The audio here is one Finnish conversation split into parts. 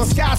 skies.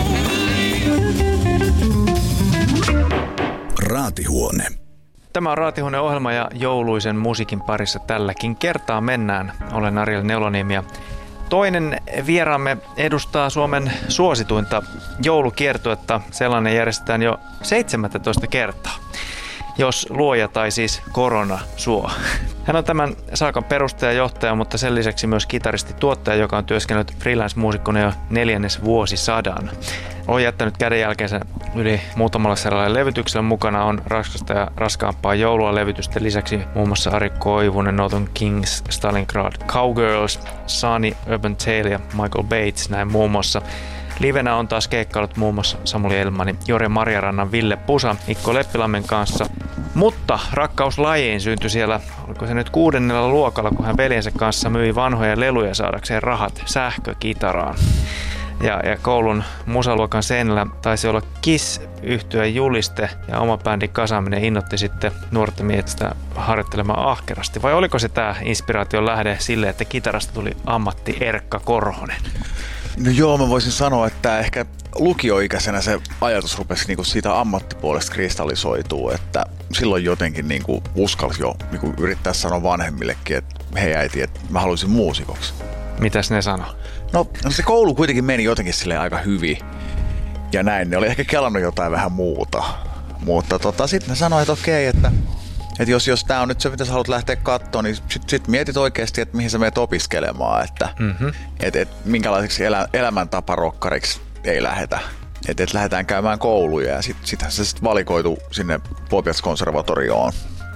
Raatihuone. Tämä on Raatihuone-ohjelma ja jouluisen musiikin parissa tälläkin kertaa mennään. Olen Ariel Neloniemi ja toinen vieraamme edustaa Suomen suosituinta joulukiertuetta. Sellainen järjestetään jo 17 kertaa, jos luoja tai siis korona suo. Hän on tämän saakan perustaja ja johtaja, mutta sen lisäksi myös kitaristi-tuottaja, joka on työskennellyt freelance-muusikkona jo 4. vuosisadan. On jättänyt kädenjälkeensä yli muutamalla saralla levytyksellä. Mukana on raskasta ja raskaampaa joulua levytysten lisäksi muun muassa Ari Koivunen, Northern Kings, Stalingrad Cowgirls, Sunny, Urban Tale ja Michael Bates, näin muun muassa. Livenä on taas keikkaillut muun muassa Samuli Elmani, Jore Marjarannan, Ville Pusa, Mikko Leppilammen kanssa. Mutta rakkaus lajiin syntyi siellä, oliko se nyt 6. luokalla, kun hän veljensä kanssa myi vanhoja leluja saadakseen rahat sähkökitaraan. Ja koulun musaluokan seinällä taisi olla Kiss-yhtyeen juliste ja oma bändin kasaaminen innoitti sitten nuorta miestä harjoittelemaan ahkerasti. Vai oliko se tämä inspiraation lähde sille, että kitarasta tuli ammatti Erkka Korhonen? No joo, mä voisin sanoa, että ehkä lukioikäisenä se ajatus rupesi niinku siitä ammattipuolesta kristallisoitua, että silloin jotenkin niinku uskalsi jo niinku yrittää sanoa vanhemmillekin, että hei äiti, että mä haluaisin muusikoksi. Mitäs ne sanoi? No se koulu kuitenkin meni jotenkin silleen aika hyvin ja näin. Ne oli ehkä kelannut jotain vähän muuta, mutta sitten ne sanoi, että okei, että jos tää on nyt se, mitä sä haluat lähteä katsomaan, niin sit mietit oikeasti, että mihin sä menet opiskelemaan, että minkälaiseksi elämäntaparokkariksi ei lähetä. Että lähdetään käymään kouluja ja sittenhän se sitten valikoitu sinne Popiats-konservatorioon.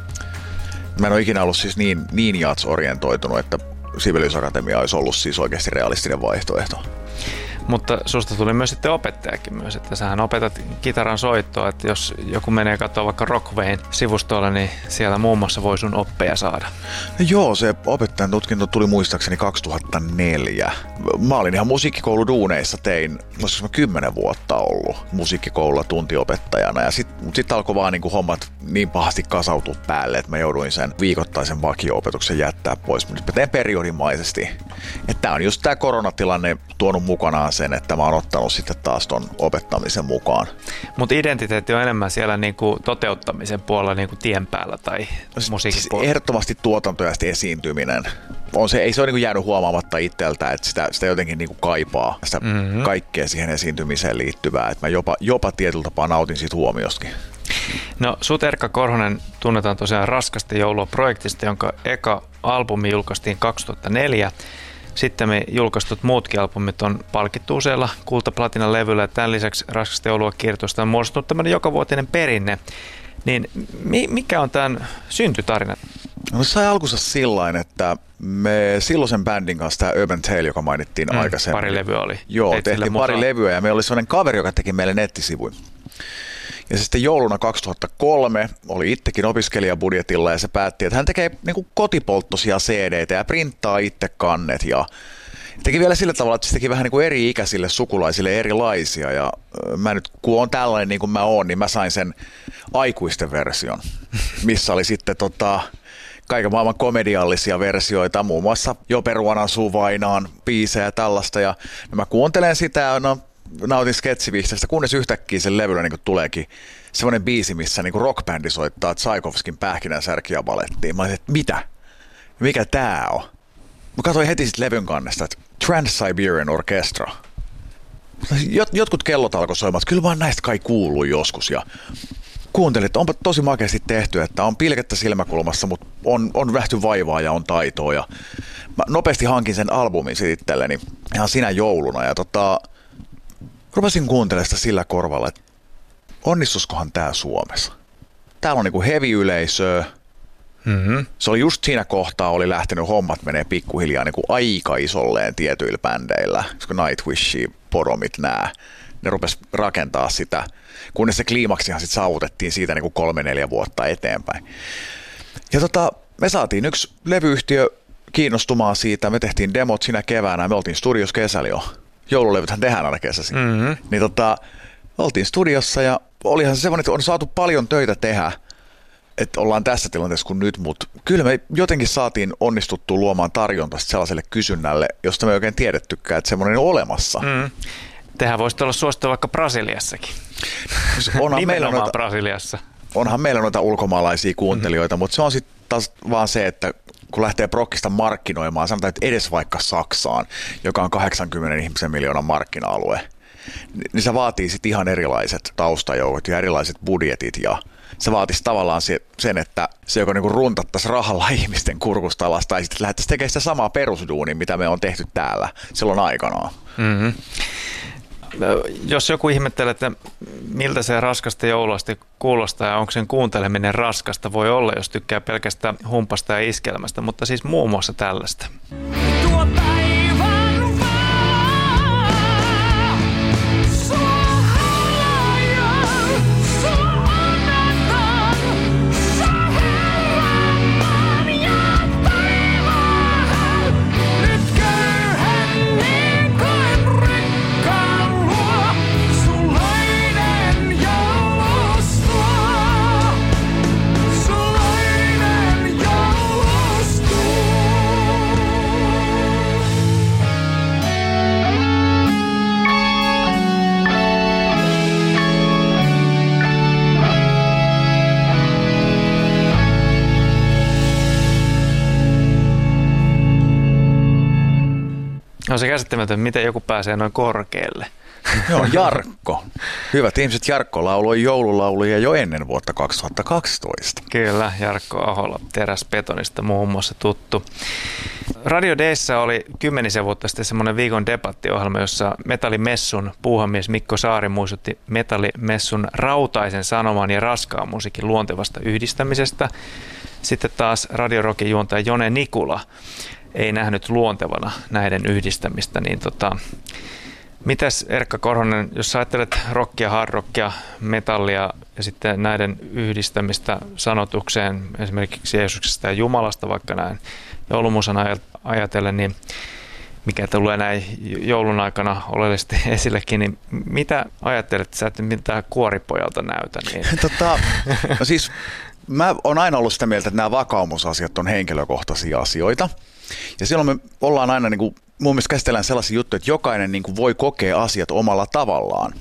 Mä en ole ikinä ollut siis niin jats-orientoitunut, että Sibelius Akatemia olisi ollut siis oikeasti realistinen vaihtoehto. Mutta susta tuli myös sitten opettajakin myös, että sähän opetat kitaran soittoa, että jos joku menee katsoa vaikka Rockwayn sivustolla, niin siellä muun muassa voi sun oppeja saada. No joo, se opettajan tutkinto tuli muistaakseni 2004. Mä olin ihan musiikkikouluduuneissa, olisiko mä 10 vuotta ollut musiikkikoululla tuntiopettajana ja sit alkoi vaan niinku hommat niin pahasti kasautua päälle, että mä jouduin sen viikoittaisen vakio-opetuksen jättää pois. Nyt mä teen periodimaisesti. Että tää on just tää koronatilanne tuonut mukanaan sen, että mä oon ottanut sitten taas ton opettamisen mukaan. Mutta identiteetti on enemmän siellä niinku toteuttamisen puolella niinku tien päällä tai musiikin puolella? Ehdottomasti tuotanto ja esiintyminen. Ei se ole niinku jäänyt huomaamatta itseltä, että sitä jotenkin niinku kaipaa sitä kaikkea siihen esiintymiseen liittyvää. Että mä jopa tietyllä tapaa nautin siitä huomiostakin. No sut Erkka Korhonen tunnetaan tosiaan Raskasta joulua -projektista, jonka eka albumi julkaistiin 2004. Sitten me julkaistut muutkin albumit on palkittu useilla kulta-platinan levyllä ja tämän lisäksi Raskasta joulua -kiertueesta on muodostunut tämmöinen jokavuotinen perinne. Niin mikä on tämän syntytarina? No se sai alkunsa sillain, että me silloisen bändin kanssa, tämä Urban Tale, joka mainittiin aikaisemmin. Pari levyä oli. Joo, tehtiin pari levyä ja meillä oli sellainen kaveri, joka teki meille nettisivuja. Ja sitten jouluna 2003 oli itsekin opiskelijabudjetilla ja se päätti, että hän tekee niinku kotipolttoisia CD-tä ja printtaa itse kannet ja teki vielä sillä tavalla, että se teki vähän niinku eri-ikäisille sukulaisille erilaisia ja mä nyt kun on tällainen niin kuin mä oon, niin mä sain sen aikuisten version, missä oli sitten kaiken maailman komediallisia versioita, muun muassa Jo peruan asuu vainaan biisejä ja tällaista ja mä kuuntelen sitä ja nautin sketsivihsestä, kunnes yhtäkkiä sen levyllä niin tuleekin semmoinen biisi, missä niin rockbändi soittaa Tchaikovskin Pähkinänsärkiä balettiin. Mä olin, että mitä? Mikä tää on? Mä katsoin heti sit levyn kannesta, että Trans-Siberian Orchestra. Jotkut kellot alkoi soimaan, että kyllä vaan näistä kai kuuluu joskus. Ja kuuntelin, että onpa tosi makeasti tehty, että on pilkettä silmäkulmassa, mutta on nähty vaivaa ja on taitoa. Ja mä nopeasti hankin sen albumin sit itselleni ihan sinä jouluna. Ja rupesin kuuntelemaan sitä sillä korvalla, että onnistuskohan tää Suomessa. Täällä on niinku heavy-yleisöä. Se oli just siinä kohtaa, oli lähtenyt hommat menee pikkuhiljaa niinku aika isolleen tietyillä bändeillä. Koska Nightwish, Poromit, ne rupes rakentaa sitä, kunnes se kliimaksihan sitten saavutettiin siitä niinku 3-4 vuotta eteenpäin. Ja me saatiin yksi levyyhtiö kiinnostumaan siitä, me tehtiin demot siinä keväänä, me oltiin studios kesällä jo. Joululevythän tehdään aina kesäisin. Niin oltiin studiossa ja olihan se semmoinen, että on saatu paljon töitä tehdä, että ollaan tässä tilanteessa kuin nyt, mutta kyllä me jotenkin saatiin onnistuttua luomaan tarjonta sellaiselle kysynnälle, josta me ei oikein tiedettykään, että semmoinen on olemassa. Tehän voisitte olla suosittu vaikka Brasiliassakin. Nimenomaan Brasiliassa. Onhan meillä noita ulkomaalaisia kuuntelijoita, mutta se on sitten taas vaan se, että kun lähtee prokkista markkinoimaan, sanotaan, että edes vaikka Saksaan, joka on 80 ihmisen miljoonan markkina-alue, niin se vaatii sitten ihan erilaiset taustajoukot ja erilaiset budjetit ja se vaatisi tavallaan sen, että se joko niinku runtattaisi rahalla ihmisten kurkusta alas tai sitten lähdettäisiin tekemään sitä samaa perusduunia, mitä me on tehty täällä silloin aikanaan. Mm-hmm. Jos joku ihmettelee, että miltä se raskasta jouluasti kuulostaa ja onko sen kuunteleminen raskasta, voi olla, jos tykkää pelkästään humpasta ja iskelmästä, mutta siis muun muassa tällaista. Tuo päivän vaan, sua haluan, sua annetaan, sä herran ja taivaan, nyt köyhän niin kuin rikkaan luo, sulainen joulustuo, sulainen joulustuo. On se käsittämätön, miten joku pääsee noin korkealle. Joo, Jarkko. Hyvät ihmiset, Jarkko lauloi joululauluja jo ennen vuotta 2012. Kyllä, Jarkko Ahola, Teräsbetonista muun muassa tuttu. Radio D:ssä oli 10 vuotta sitten semmoinen viikon debattiohjelma, jossa Metallimessun puuhamies Mikko Saari muistutti Metallimessun rautaisen sanoman ja raskaan musiikin luontevasta yhdistämisestä. Sitten taas Radio Rockin juontaja Jone Nikula ei nähnyt luontevana näiden yhdistämistä, niin mitäs Erkka Korhonen, jos sä ajattelet rockia, hardrockia, metallia ja sitten näiden yhdistämistä sanotukseen esimerkiksi Jeesuksesta ja Jumalasta vaikka näin joulumusan ajatellen, niin mikä tulee näin joulun aikana oleellisesti esillekin, niin mitä ajattelet sä, että mitä kuoripojalta näytä? Niin? No siis mä oon aina ollut sitä mieltä, että nämä vakaumusasiat on henkilökohtaisia asioita ja silloin me ollaan aina niin kuin mun mielestä käsitellään sellaisia juttuja, että jokainen niin kuin voi kokea asiat omalla tavallaan.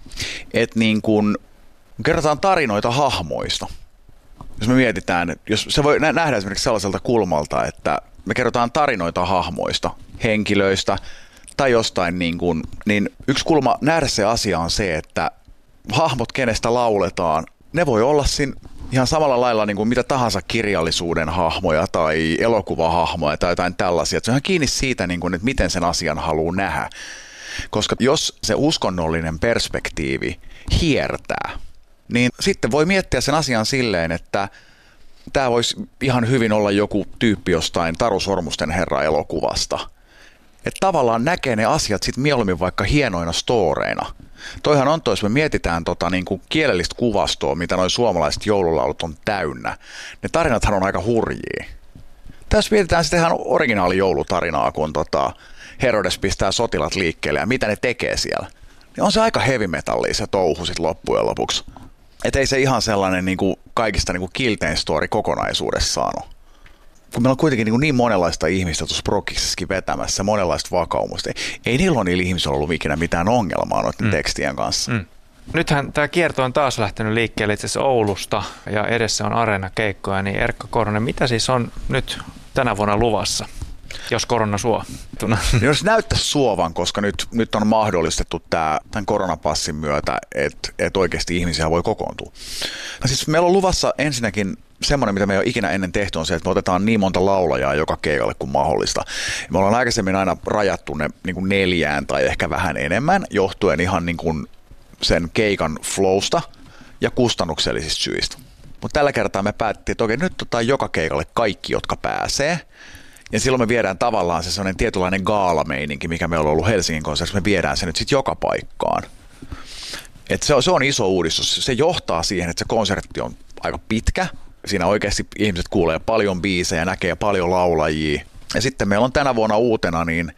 Että niin kuin kerrotaan tarinoita hahmoista. Jos me mietitään, jos se voi nähdä esimerkiksi sellaiselta kulmalta, että me kerrotaan tarinoita hahmoista, henkilöistä tai jostain, niin yksi kulma nähdä se asia on se, että hahmot, kenestä lauletaan, ne voi olla siinä ihan samalla lailla niin kuin mitä tahansa kirjallisuuden hahmoja tai elokuvahahmoja tai jotain tällaisia. Se on ihan kiinni siitä, niin kuin, että miten sen asian haluaa nähdä. Koska jos se uskonnollinen perspektiivi hiertää, niin sitten voi miettiä sen asian silleen, että tämä voisi ihan hyvin olla joku tyyppi jostain Taru Sormusten herra -elokuvasta. Että tavallaan näkee ne asiat sitten mieluummin vaikka hienoina storeina. Toihan on jos me mietitään niin kuin kielellistä kuvastoa, mitä noi suomalaiset joululaulut on täynnä. Ne tarinathan on aika hurjia. Tässä mietitään sitten ihan originaali joulutarinaa, kun Herodes pistää sotilat liikkeelle ja mitä ne tekee siellä. Niin on se aika heavy metallia se touhu sitten loppujen lopuksi. Että ei se ihan sellainen niin kuin kaikista niin kuin kiltein story kokonaisuudessaan ole. Kun meillä on kuitenkin niin monenlaista ihmistä tuossa prokkisessakin vetämässä, monenlaista vakaumusta. Ei niillä ihmisillä ollut ikinä mitään ongelmaa noiden tekstien kanssa. Nythän tämä kierto on taas lähtenyt liikkeelle itse asiassa Oulusta ja edessä on areenakeikkoja, niin Erkka Korhonen, mitä siis on nyt tänä vuonna luvassa, jos korona suo? Jos näyttäisi suovan, koska nyt on mahdollistettu tämän koronapassin myötä, että oikeasti ihmisiä voi kokoontua. No siis meillä on luvassa ensinnäkin semmoinen, mitä me ei ole ikinä ennen tehty, on se, että me otetaan niin monta laulajaa joka keikalle kuin mahdollista. Me ollaan aikaisemmin aina rajattu ne niin kuin 4 tai ehkä vähän enemmän, johtuen ihan niin kuin sen keikan flowsta ja kustannuksellisista syistä. Mutta tällä kertaa me päätettiin, että okei, nyt otetaan joka keikalle kaikki, jotka pääsee. Ja silloin me viedään tavallaan se sellainen tietynlainen gaalameininki, mikä meillä on ollut Helsingin konsertissa, me viedään se nyt sitten joka paikkaan. Et se on iso uudistus. Se johtaa siihen, että se konsertti on aika pitkä. Siinä oikeasti ihmiset kuulee paljon biisejä, näkee paljon laulajia. Ja sitten meillä on tänä vuonna uutena, niin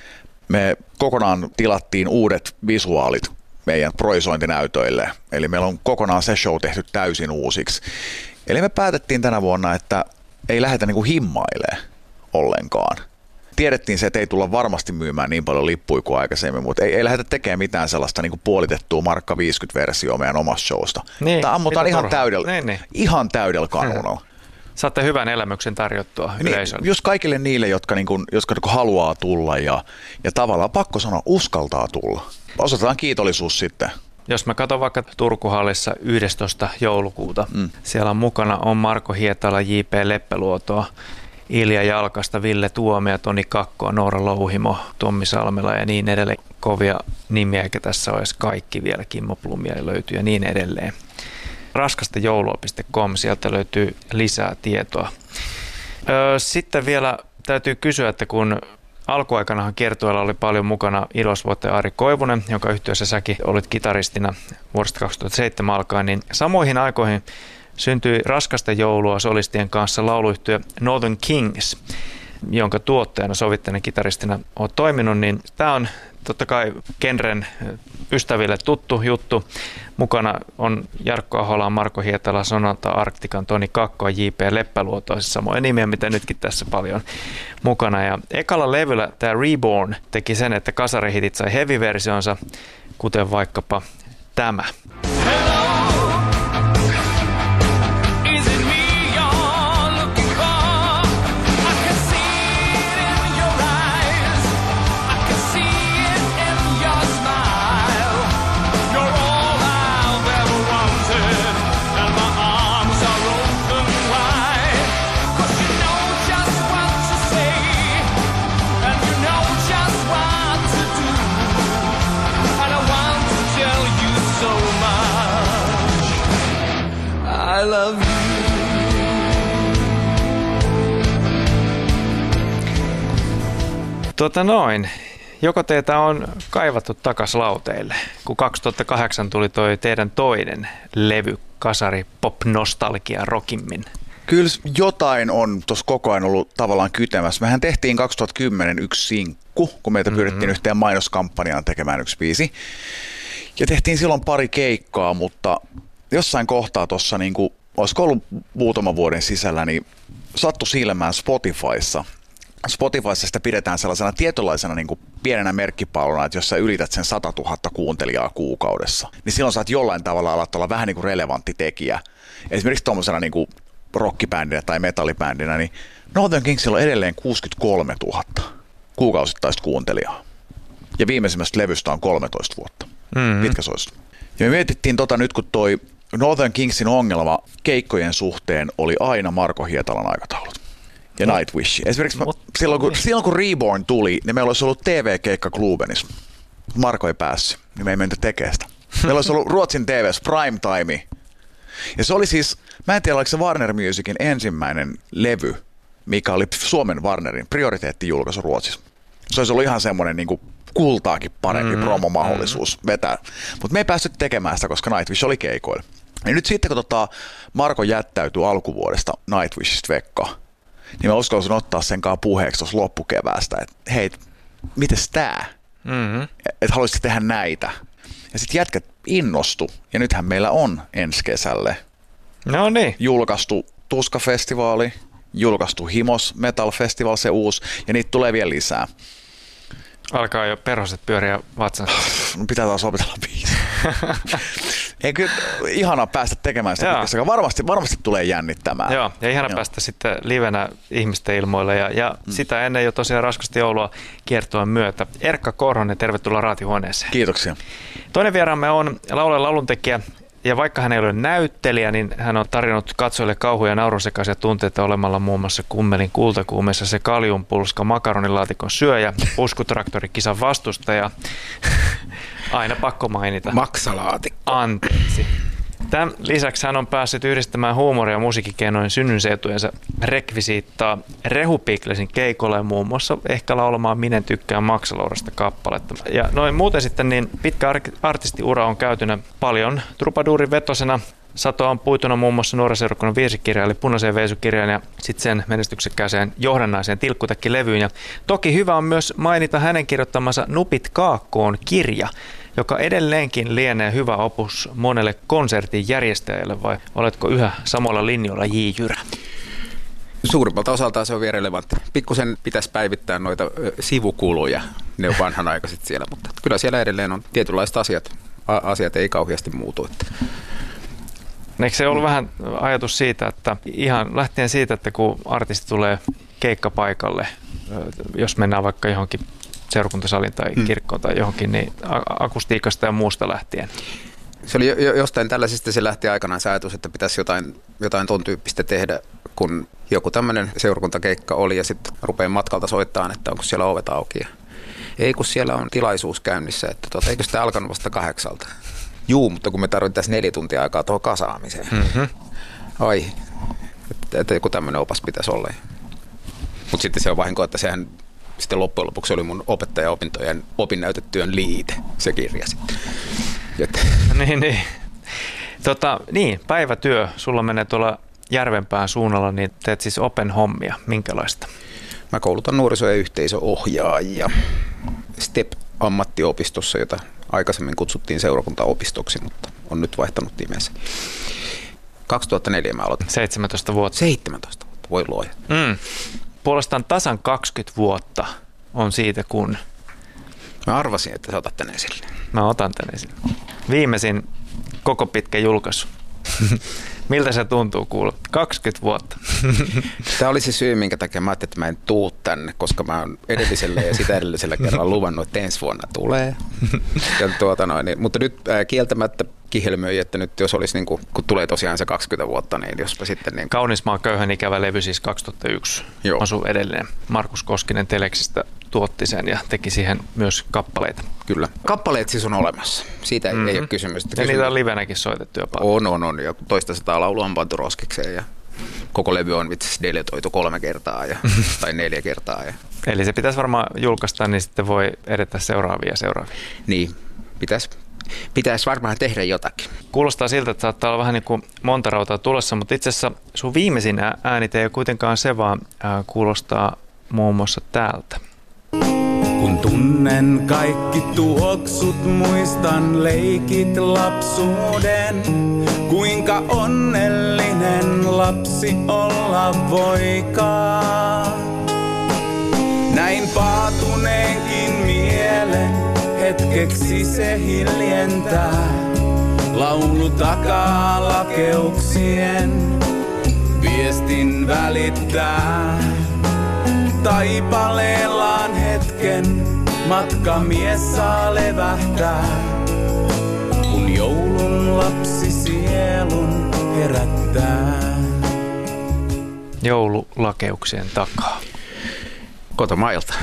me kokonaan tilattiin uudet visuaalit meidän projisointinäytöille. Eli meillä on kokonaan se show tehty täysin uusiksi. Eli me päätettiin tänä vuonna, että ei lähdetä niinku himmailemaan ollenkaan. tiedettiin se, että ei tulla varmasti myymään niin paljon lippuja kuin aikaisemmin, mutta ei lähdetä tekemään mitään sellaista niin kuin puolitettua Markka 50-versioa meidän omasta showsta. Niin, tämä ammutaan ihan täydellä kanunalla. Saatte hyvän elämyksen tarjottua yleisölle. Just kaikille niille, jotka haluaa tulla ja tavallaan pakko sanoa, uskaltaa tulla. Osoitetaan kiitollisuus sitten. Jos mä katson vaikka Turkuhallissa 11. joulukuuta, siellä mukana on Marko Hietala, J.P. Leppäluotoa, Ilja Jalkasta, Ville Tuomia, Toni Kakkoa, Noora Louhimo, Tommi Salmela ja niin edelleen. Kovia nimiä, eikä tässä ole edes kaikki vielä. Kimmo Plumia löytyy ja niin edelleen. raskastajoulua.com, sieltä löytyy lisää tietoa. Sitten vielä täytyy kysyä, että kun alkuaikanahan kiertueella oli paljon mukana Ilosvuoteen Ari Koivunen, jonka yhtyeessä säkin olit kitaristina vuodesta 2007 alkaen, niin samoihin aikoihin syntyi Raskasta joulua solistien kanssa lauluyhtye Northern Kings, jonka tuottajana, sovittajana, kitaristina olet toiminut, niin tämä on totta kai genren ystäville tuttu juttu. Mukana on Jarkko Ahola, Marko Hietala, Sonata Arktikan, Toni Kakkoa, J.P. Leppäluotoa, siis samoja nimiä, mitä nytkin tässä paljon mukana. Ja ekalla levyllä tämä Reborn teki sen, että kasarihitit sai heavy-versionsa, kuten vaikkapa tämä. I love you. Joko teitä on kaivattu takas lauteille, kun 2008 tuli toi teidän toinen levy, kasari pop nostalgia rockimmin? Kyllä jotain on tuossa koko ajan ollut tavallaan kytemässä. Mehän tehtiin 2010 yksi sinkku, kun meitä pyrittiin yhteen mainoskampanjaan tekemään yksi biisi. Ja tehtiin silloin pari keikkaa, mutta jossain kohtaa tuossa, niin kuin, olisiko ollut muutaman vuoden sisällä, niin sattui silmään Spotifyssa. Spotifyssa sitä pidetään sellaisena tietynlaisena niin kuin pienenä merkkipaaluna, että jos sä ylität sen 100 000 kuuntelijaa kuukaudessa, niin silloin saat jollain tavalla alat olla vähän niin kuin relevantti tekijä. Esimerkiksi tuommoisena niin kuin rockibändinä tai metallibändinä, niin Northern Kingsilla on edelleen 63 000 kuukausittaista kuuntelijaa. Ja viimeisimmästä levystä on 13 vuotta. Mitkä se olisi? Ja me mietittiin nyt, kun toi Northern Kingsin ongelma keikkojen suhteen oli aina Marko Hietalan aikataulut. Ja Nightwish. Esimerkiksi silloin kun Reborn tuli, niin meillä olisi ollut TV-keikka Klubenissa. Marko ei päässyt, niin me ei menty tekemään sitä. Meillä olisi ollut Ruotsin TV:ssä prime time. Ja se oli siis, mä en tiedä, oliko se Warner Musicin ensimmäinen levy, mikä oli Suomen Warnerin prioriteettijulkaisu Ruotsissa. Se olisi ollut ihan semmoinen niin kuin kultaakin parempi promomahdollisuus vetää. Mutta me ei päästy tekemään sitä, koska Nightwish oli keikoilla. Ja nyt sitten, kun Marko jättäytyi alkuvuodesta Nightwishista vekkaan, niin mä uskallisin ottaa sen kanssa puheeksi tuossa loppukeväästä, että hei, mites tää? Että haluaisit tehdä näitä. Ja sitten jätkät innostu, ja nythän meillä on ensi kesälle julkaistu Tuska-festivaali, julkaistu Himos Metal Festival, se uusi, ja niitä tulee vielä lisää. Alkaa jo perhoset pyöriä vatsansa. No pitää taas opetella biisi. Ei kyllä ihanaa päästä tekemään sitä pitkässä, varmasti tulee jännittämään. Joo, ja ihana päästä sitten livenä ihmisten ilmoille ja sitä ennen jo tosiaan Raskasta joulua kiertueen myötä. Erkka Korhonen, tervetuloa Raatihuoneeseen. Kiitoksia. Toinen vieraamme on laulaja lauluntekijä. Ja vaikka hän ei ole näyttelijä, niin hän on tarjonnut katsojille kauhuja ja naurusekaisia tunteita olemalla muun muassa Kummelin kultakuumessa se kaljunpulska makaronilaatikon syöjä, puskutraktorikisan vastustaja. Aina pakko mainita. Maksalaatikko. Anteeksi. Tämän lisäksi hän on päässyt yhdistämään huumoria ja musiikkikeinojen synnynseutujensa rekvisiittaa Rehu Piklesin keikolla ja muun muassa ehkä laulamaan Minen tykkään Maksalourasta kappaletta. Ja noin muuten sitten niin pitkä artistiura on käytynä paljon trupaduurin vetosena. Sato on puituna muun muassa Nuoren seurakunnan virsikirja eli Punaiseen veisukirjaan ja sitten sen menestyksekkääseen johdannaiseen Tilkkutäkki-levyyn. Ja toki hyvä on myös mainita hänen kirjoittamansa Nupit kaakkoon -kirja, joka edelleenkin lienee hyvä opus monelle konsertin järjestäjälle, vai oletko yhä samalla linjoilla, J. Jyrä? Suurimmalta osaltaan se on vielä relevantti. Pikkusen pitäisi päivittää noita sivukuluja, ne on vanhanaikaiset siellä, mutta kyllä siellä edelleen on tietynlaiset asiat ei kauheasti muutu. Eikö se ollut vähän ajatus siitä, että ihan lähtien siitä, että kun artisti tulee keikkapaikalle, jos mennään vaikka johonkin seurakuntasalin tai kirkkoon tai johonkin, niin akustiikasta ja muusta lähtien? Se oli jostain tällaisesta, se lähti aikanaan se ajatus, että pitäisi jotain ton tyyppistä tehdä, kun joku tämmöinen seurakuntakeikka oli ja sitten rupeaa matkalta soittamaan, että onko siellä ovet auki. Ei, kun siellä on tilaisuus käynnissä, että eikö sitä alkanut vasta 8? Juu, mutta kun me tarvittaisiin 4 tuntia aikaa tuohon kasaamiseen. Mm-hmm. Ai, että joku tämmöinen opas pitäisi olla. Mutta sitten se on vahinko, että sehän sitten loppujen lopuksi oli mun opettajaopintojen opinnäytetyön liite, se kirja sitten. Niin, päivätyö. Sulla menee tuolla Järvenpään suunnalla, niin teet siis open hommia. Minkälaista? Mä koulutan nuoriso- ja yhteisöohjaajia STEP-ammattiopistossa, jota aikaisemmin kutsuttiin seurakuntaopistoksi, mutta on nyt vaihtanut nimensä. 2004 mä aloitin. 17 vuotta. 17 vuotta, voi luoja. Puolestaan tasan 20 vuotta on siitä, kun... Mä arvasin, että sä otat tän esille. Mä otan tän esille. Viimeisin koko pitkä julkaisu. Miltä se tuntuu kuulla? 20 vuotta. Tämä oli se syy, minkä takia mä ajattelin, että mä en tuu tänne, koska mä oon edellisellä ja sitä edellisellä kerralla luvannut, että ensi vuonna tulee. Ja mutta nyt kieltämättä kihelmöi, että nyt jos olisi, niin kun tulee tosiaan se 20 vuotta, niin jospa sitten... Niin... Kaunis maan köyhän ikävä levy siis 2001. Asu edellinen. Markus Koskinen Teleksistä tuotti sen ja teki siihen myös kappaleita. Kyllä. Kappaleet siis on olemassa. Siitä ei ole kysymys. Ja niitä on livenäkin soitettu jo paljon. On. Ja 200 laulua on pantu roskikseen ja koko levy on itse asiassa deletoitu 3 kertaa tai 4 kertaa. Eli se pitäisi varmaan julkaista, niin sitten voi edetä seuraavia. Niin, pitäisi varmaan tehdä jotakin. Kuulostaa siltä, että saattaa olla vähän niin kuin monta rautaa tulossa, mutta itse asiassa sun viimeisin äänite ei ole kuitenkaan se, vaan kuulostaa muun muassa täältä. Kun tunnen kaikki tuoksut, muistan leikit lapsuuden. Kuinka onnellinen lapsi olla voikaan. Näin paatuneenkin mielen, hetkeksi se hiljentää. Laulu takaa lakeuksien, viestin välittää. Taipaleellaan hetken, matkamies saa levähtää. Kun joulun lapsi sielun herättää. Joululakeuksien takaa. Kotomailta.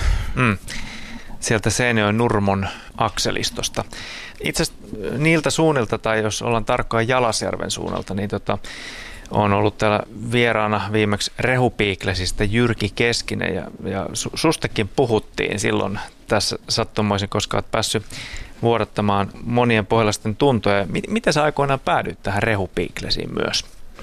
Sieltä Seinäjoen Nurmon akselistosta. Itse asiassa niiltä suunnilta, tai jos ollaan tarkkaan Jalasjärven suunnalta, niin on ollut täällä vieraana viimeksi Rehupiiklesistä Jyrki Keskinen ja sustakin puhuttiin silloin tässä sattumoisin, koska olet päässyt vuodattamaan monien pohjalaisten tuntoja. Miten sä aikoinaan päädyit tähän Rehupiiklesiin myös?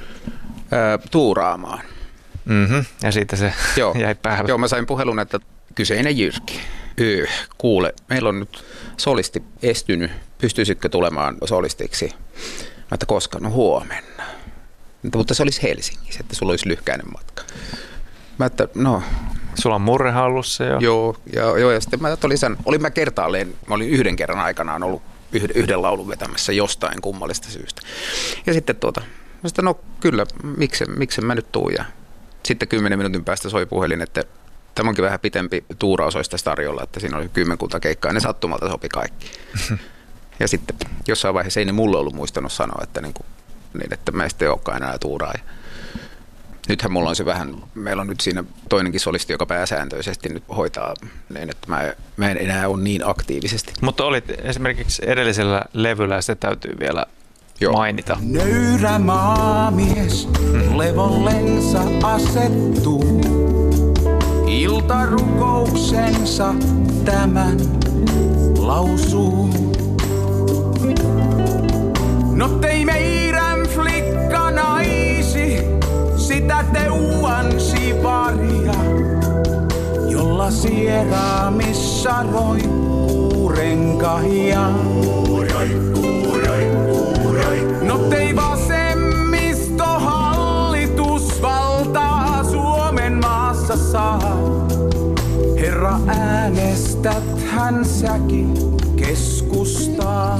Tuuraamaan. Ja siitä se jäi päälle. Joo, mä sain puhelun, että kyseinen Jyrki. Kuule, meillä on nyt solisti estynyt. Pystyisitkö tulemaan solistiksi? Mä että koska? No huomenna. Mutta se olisi Helsingissä, että sulla olisi lyhkäinen matka. Mä että no... Sulla on murrehallussa jo. Joo, ja sitten mä olin mä kertaalleen, mä olin yhden kerran aikanaan ollut yhden laulun vetämässä jostain kummallista syystä. Ja sitten mä sitten no kyllä, miksen mä nyt tuun. Ja sitten 10 minuutin päästä soi puhelin, että tämä onkin vähän pitempi tuuraus olisi tässä tarjolla, että siinä oli 10 keikkaa ja ne sattumalta sopi kaikki. Ja sitten jossain vaiheessa ei ne mulle ollut muistanut sanoa, että että mä en sitten olekaan enää tuuraa. Nythän mulla on se vähän, meillä on nyt siinä toinenkin solisti, joka pääsääntöisesti nyt hoitaa niin, että mä en enää ole niin aktiivisesti. Mutta olit esimerkiksi edellisellä levyllä, se täytyy vielä mainita. Nöyrä maamies levollensa asettuu, iltarukouksensa tämän lausuu. No tei meidän flikka naisi, sitä teuansi paria, jolla sieraamissa roikkuu renkahia. No tei vasemmisto hallitus valtaa Suomea. Herra, äänestäthän säkin keskustaa.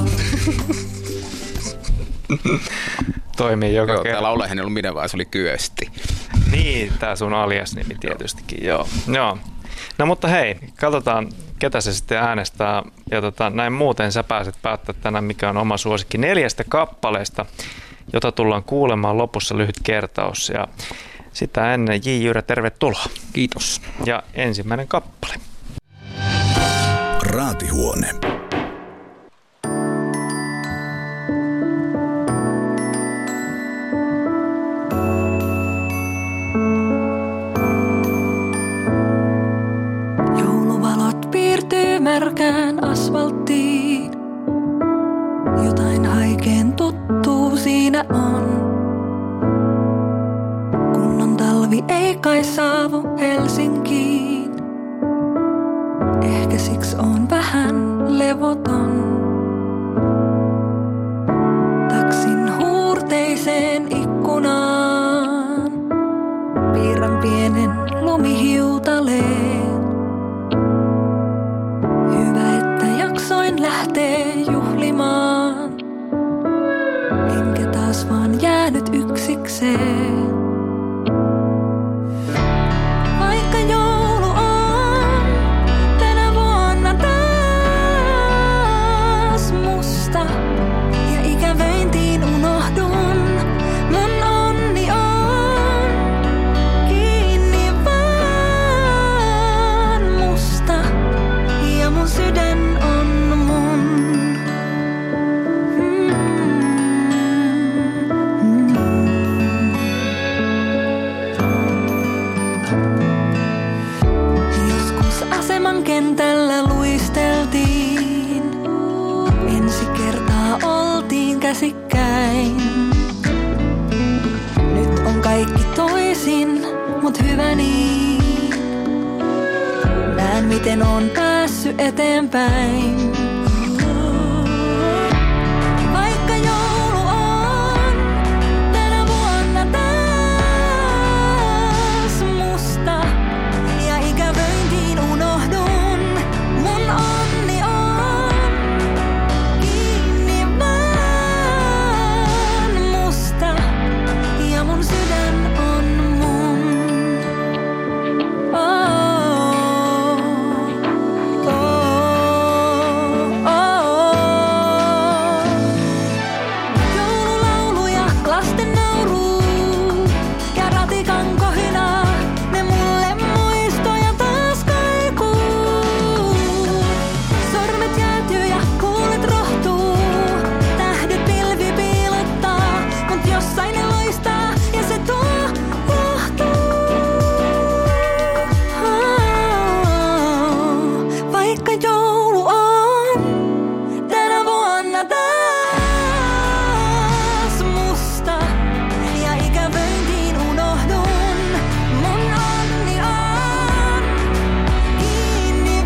Toimii joka kerta. Täällä laulehan ei ollut minä, vaan se oli Kyösti. Niin, tää sun alias-nimi tietystikin, joo. No mutta hei, katsotaan ketä se sitten äänestää. Ja näin muuten sä pääset päättämään tänään, mikä on oma suosikki 4 kappaleesta, jota tullaan kuulemaan lopussa lyhyt kertaus. Ja sitä ennen J. Jyrä, tervetuloa. Kiitos. Ja ensimmäinen kappale. Raatihuone. Jouluvalot piirtyy märkään asfalttiin. Jotain haikeen tuttuu siinä on. Kunnon talvi ei kai saavu Helsinkiin. Ehkä siksi on vähän levoton. Taksin huurteiseen ikkunaan piirrän pienen lumihiutaleen. Hyvä, että jaksoin lähtee juhlimaan. Enkä taas vaan jäänyt yksikseen. Vaikka joulu on tänä vuonna taas musta ja ikävöintiin unohdun, mun onni on kiinni vaan musta ja mun sydän on mun. Joskus aseman kentällä luisteltiin. Ensi kertaa oltiin käsikkäin. Nyt on kaikki toisin, mut hyvä niin. Näen miten on päässyt eteenpäin. Vaikka joulu on tänä vuonna taas musta ja ikävöintiin unohdun, mun onni on kiinni vaan musta ja mun sydän on mun. Joululaulu ja lasten nauru ja ratikan kohina, ne mulle muistoja taas kaikuu. Sormet jäätyy ja kuulet rohtuu, tähdet pilvi piilottaa, mut jossain ne loistaa ja se tuo lohtuu. Vaikka joulu on tänä vuonna taas musta ja ikävöintiin unohdun, mun onni on kiinni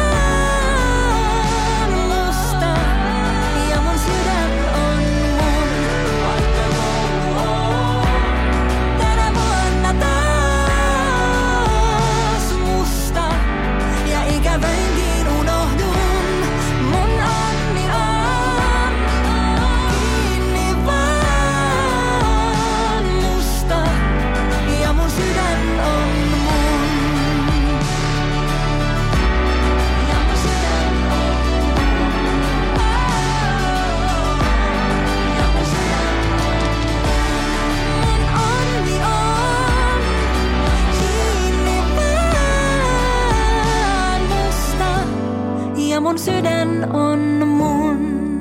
vaan musta ja mun sydän on mun. Vaikka joulu on tänä vuonna taas musta ja ikävöintiin unohdun, mun onni on kiinni vaan musta ja mun sydän on mun. Ja mun sydän on mun. Ja mun sydän on mun. Onni on kiinni vaan musta ja mun sydän on mun.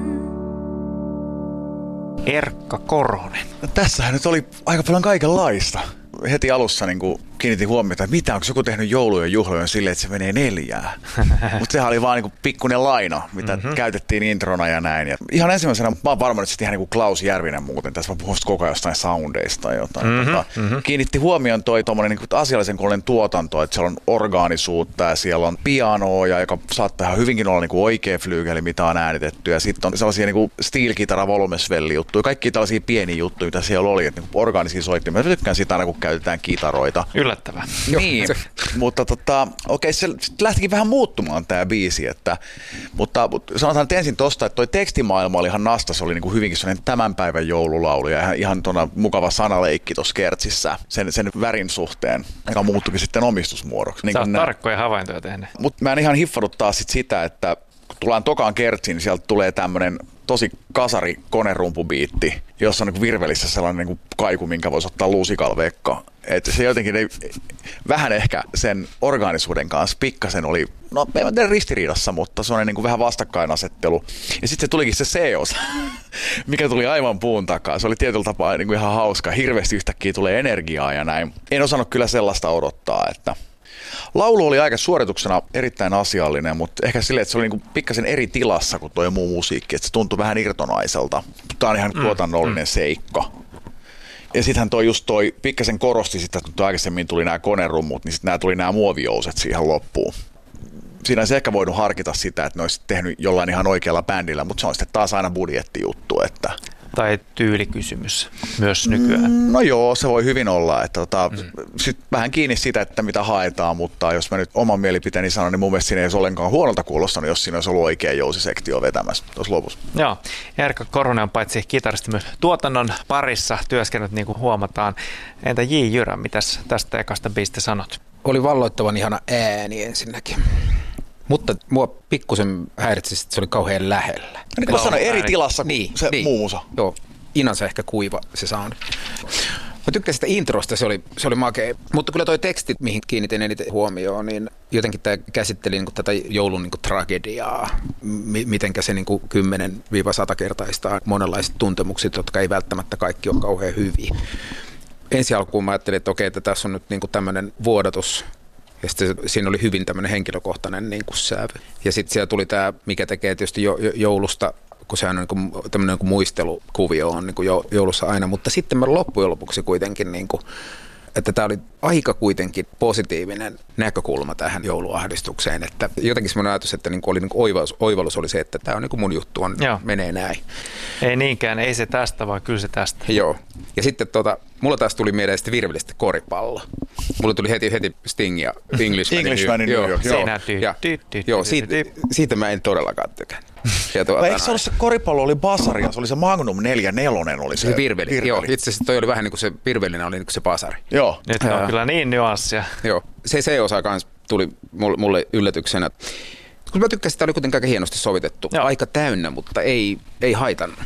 Erkka Korhonen. No, tässähän nyt oli aika paljon kaikenlaista. Heti alussa niin kiinnitin huomiota, että mitä, onko joku tehnyt joulujen juhlojen silleen, että se menee 4. Mutta sehän oli vaan niin pikkuinen laino, mitä käytettiin introna ja näin. Ja ihan ensimmäisenä, mä oon varmaan, että sitten ihan niin kuin Klaus Järvinen muuten, tässä mä puhun koko ajan jostain soundeista tai jotain. Kiinnitti huomioon toi tommonen niin asiallisen kuuloinen tuotanto, että siellä on orgaanisuutta ja siellä on pianoa, joka saattaa ihan hyvinkin olla niin kuin oikea flyygeli, mitä on äänitetty. Ja sitten on sellaisia niin steel-kitara, volumesvelli-juttuja, kaikki tällaisia pieniä juttuja, mitä siellä oli, että niin orgaanisia soittimia. Mä tykkään sitä aina, kun käytetään kitaroita. yllättävää. Niin, mutta okei, se lähtikin vähän muuttumaan tämä biisi, mutta sanotaan että ensin tosta, että toi tekstimaailma oli ihan nastas, oli niinku hyvinkin sellainen tämän päivän joululaulu ja ihan mukava sanaleikki tuossa kertsissä sen värin suhteen, joka muuttuikin sitten omistusmuodoksi. Sä oot tarkkoja havaintoja tehnyt. Mutta mä en ihan hiffannut taas sitä, että kun tullaan tokaan kertsiin, niin sieltä tulee tämmönen tosi kasari konerumpubiitti, jossa on niin virvelissä sellainen niin kaiku, minkä voisi ottaa luusikalla vekka. Että se jotenkin vähän ehkä sen orgaanisuuden kanssa pikkasen oli, no en tiedä ristiriidassa, mutta se on niin kuin vähän vastakkainasettelu. Ja sitten se tulikin se C-osa, mikä tuli aivan puun takaa. Se oli tietyllä tapaa niin kuin ihan hauska. Hirveästi yhtäkkiä tulee energiaa ja näin. En osannut kyllä sellaista odottaa, että laulu oli aika suorituksena erittäin asiallinen, mutta ehkä silleen, että se oli niinku pikkasen eri tilassa kuin tuo muu musiikki, että se tuntui vähän irtonaiselta. Tämä on ihan tuotannollinen seikka. Ja sittenhän toi pikkasen korosti sitä, että aikaisemmin tuli nämä konerummut, niin sitten nämä tuli nämä muovijouset siihen loppuun. Siinä olisi ehkä voinut harkita sitä, että ne olisi tehnyt jollain ihan oikealla bändillä, mutta se on sitten taas aina budjettijuttu, että tai tyylikysymys myös nykyään. No joo, se voi hyvin olla, että sitten vähän kiinni siitä, että mitä haetaan, mutta jos mä nyt oman mielipiteeni sanon, niin mun mielestä siinä ei olisi ollenkaan huonolta kuulostanut, jos siinä olisi ollut oikea jousisektio vetämässä tuossa lopussa. Joo, Erkka Korhonen on paitsi kitaristi myös tuotannon parissa työskennellyt, niin kuin huomataan. Entä J. Jyrä, mitäs tästä ekasta biisistä sanot? Oli valloittavan ihana ääni ensinnäkin. Mutta mua pikkusen häiritsi, että se oli kauhean lähellä. Niin kuin sanoin, eri tilassa kuin se muu musa. Joo, inansa ehkä kuiva se sound. Mä tykkäsin sitä introsta, se oli makea. Mutta kyllä toi teksti, mihin kiinnitin eniten huomioon, niin jotenkin tämä käsitteli niin tätä joulun niin tragediaa. Mitenkä se niin 10-100 kertaistaa monenlaiset tuntemukset, jotka ei välttämättä kaikki ole kauhean hyviä. Ensi alkuun mä ajattelin, että okei, että tässä on nyt niin tämmöinen vuodatus. Ja sitten siinä oli hyvin tämmöinen henkilökohtainen niin kuin sävy. Ja sitten siellä tuli tämä, mikä tekee tietysti joulusta, kun sehän on niin kuin, tämmöinen niin muistelukuvio on niin kuin joulussa aina. Mutta sitten mä loppujen lopuksi kuitenkin, niin kuin, että tämä oli aika kuitenkin positiivinen näkökulma tähän jouluahdistukseen. Että jotenkin semmoinen ajatus, että niin kuin oli niin kuin oivallus oli se, että tämä on niin kuin mun juttu, menee näin. Ei niinkään, ei se tästä, vaan kyllä se tästä. Joo. Ja sitten mulla taas tuli mieleen sitten virvellisesti koripallo. Mulla tuli heti Sting ja Englishmanin New York. Joo, siitä mä en todellakaan tykännyt. Eikö se ollut se koripallo oli basaria, se oli se Magnum 4-4 oli se virveli. Joo, itse asiassa toi oli vähän niin kuin se virvelinen oli niin kuin se basari. Joo. Nyt on kyllä niin nyanssia. Joo, se osa kanssa tuli mulle yllätyksenä. Kun mä tykkäsin, että oli kuitenkin aika hienosti sovitettu. Joo. Aika täynnä, mutta ei haitannut.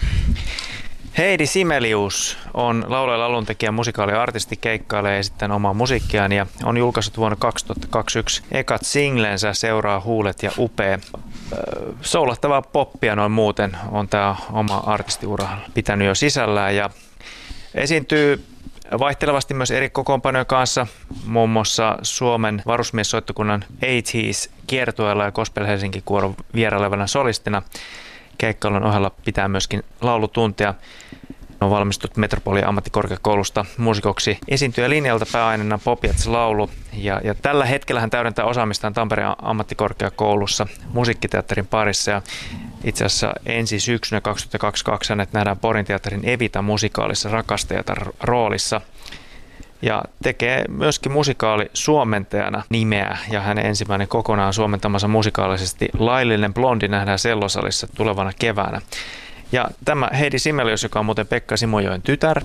Heidi Sibelius on laulaja, lauluntekijä, musikaaliartisti, keikkailee esittäen omaa musiikkiaan ja on julkaissut vuonna 2021 ekat singlensä Seuraa huulet ja Upea. Soulahtavaa poppia noin muuten on tämä oma artistiura pitänyt jo sisällään ja esiintyy vaihtelevasti myös eri kokoonpanojen kanssa, muun muassa Suomen varusmiessoittokunnan 80s kiertueella ja Gospel Helsinki -kuoron vierailevana solistina. Keikkailun ohella pitää myöskin laulutuntia. On valmistunut Metropolian ammattikorkeakoulusta muusikoksi esiintyjälinjalta pääaineena Pop Jazz-laulu. Ja tällä hetkellä hän täydentää osaamistaan Tampereen ammattikorkeakoulussa musiikkiteatterin parissa. Ja itse asiassa ensi syksynä 2022 hänet nähdään Porin teatterin Evita-musikaalissa rakastajatar roolissa. Ja tekee myöskin musikaali-suomentajana nimeä ja hänen ensimmäinen kokonaan suomentamansa musikaalisesti Laillinen blondi nähdään Sellosalissa tulevana keväänä. Ja tämä Heidi Sibelius, joka on muuten Pekka Simojoen tytär,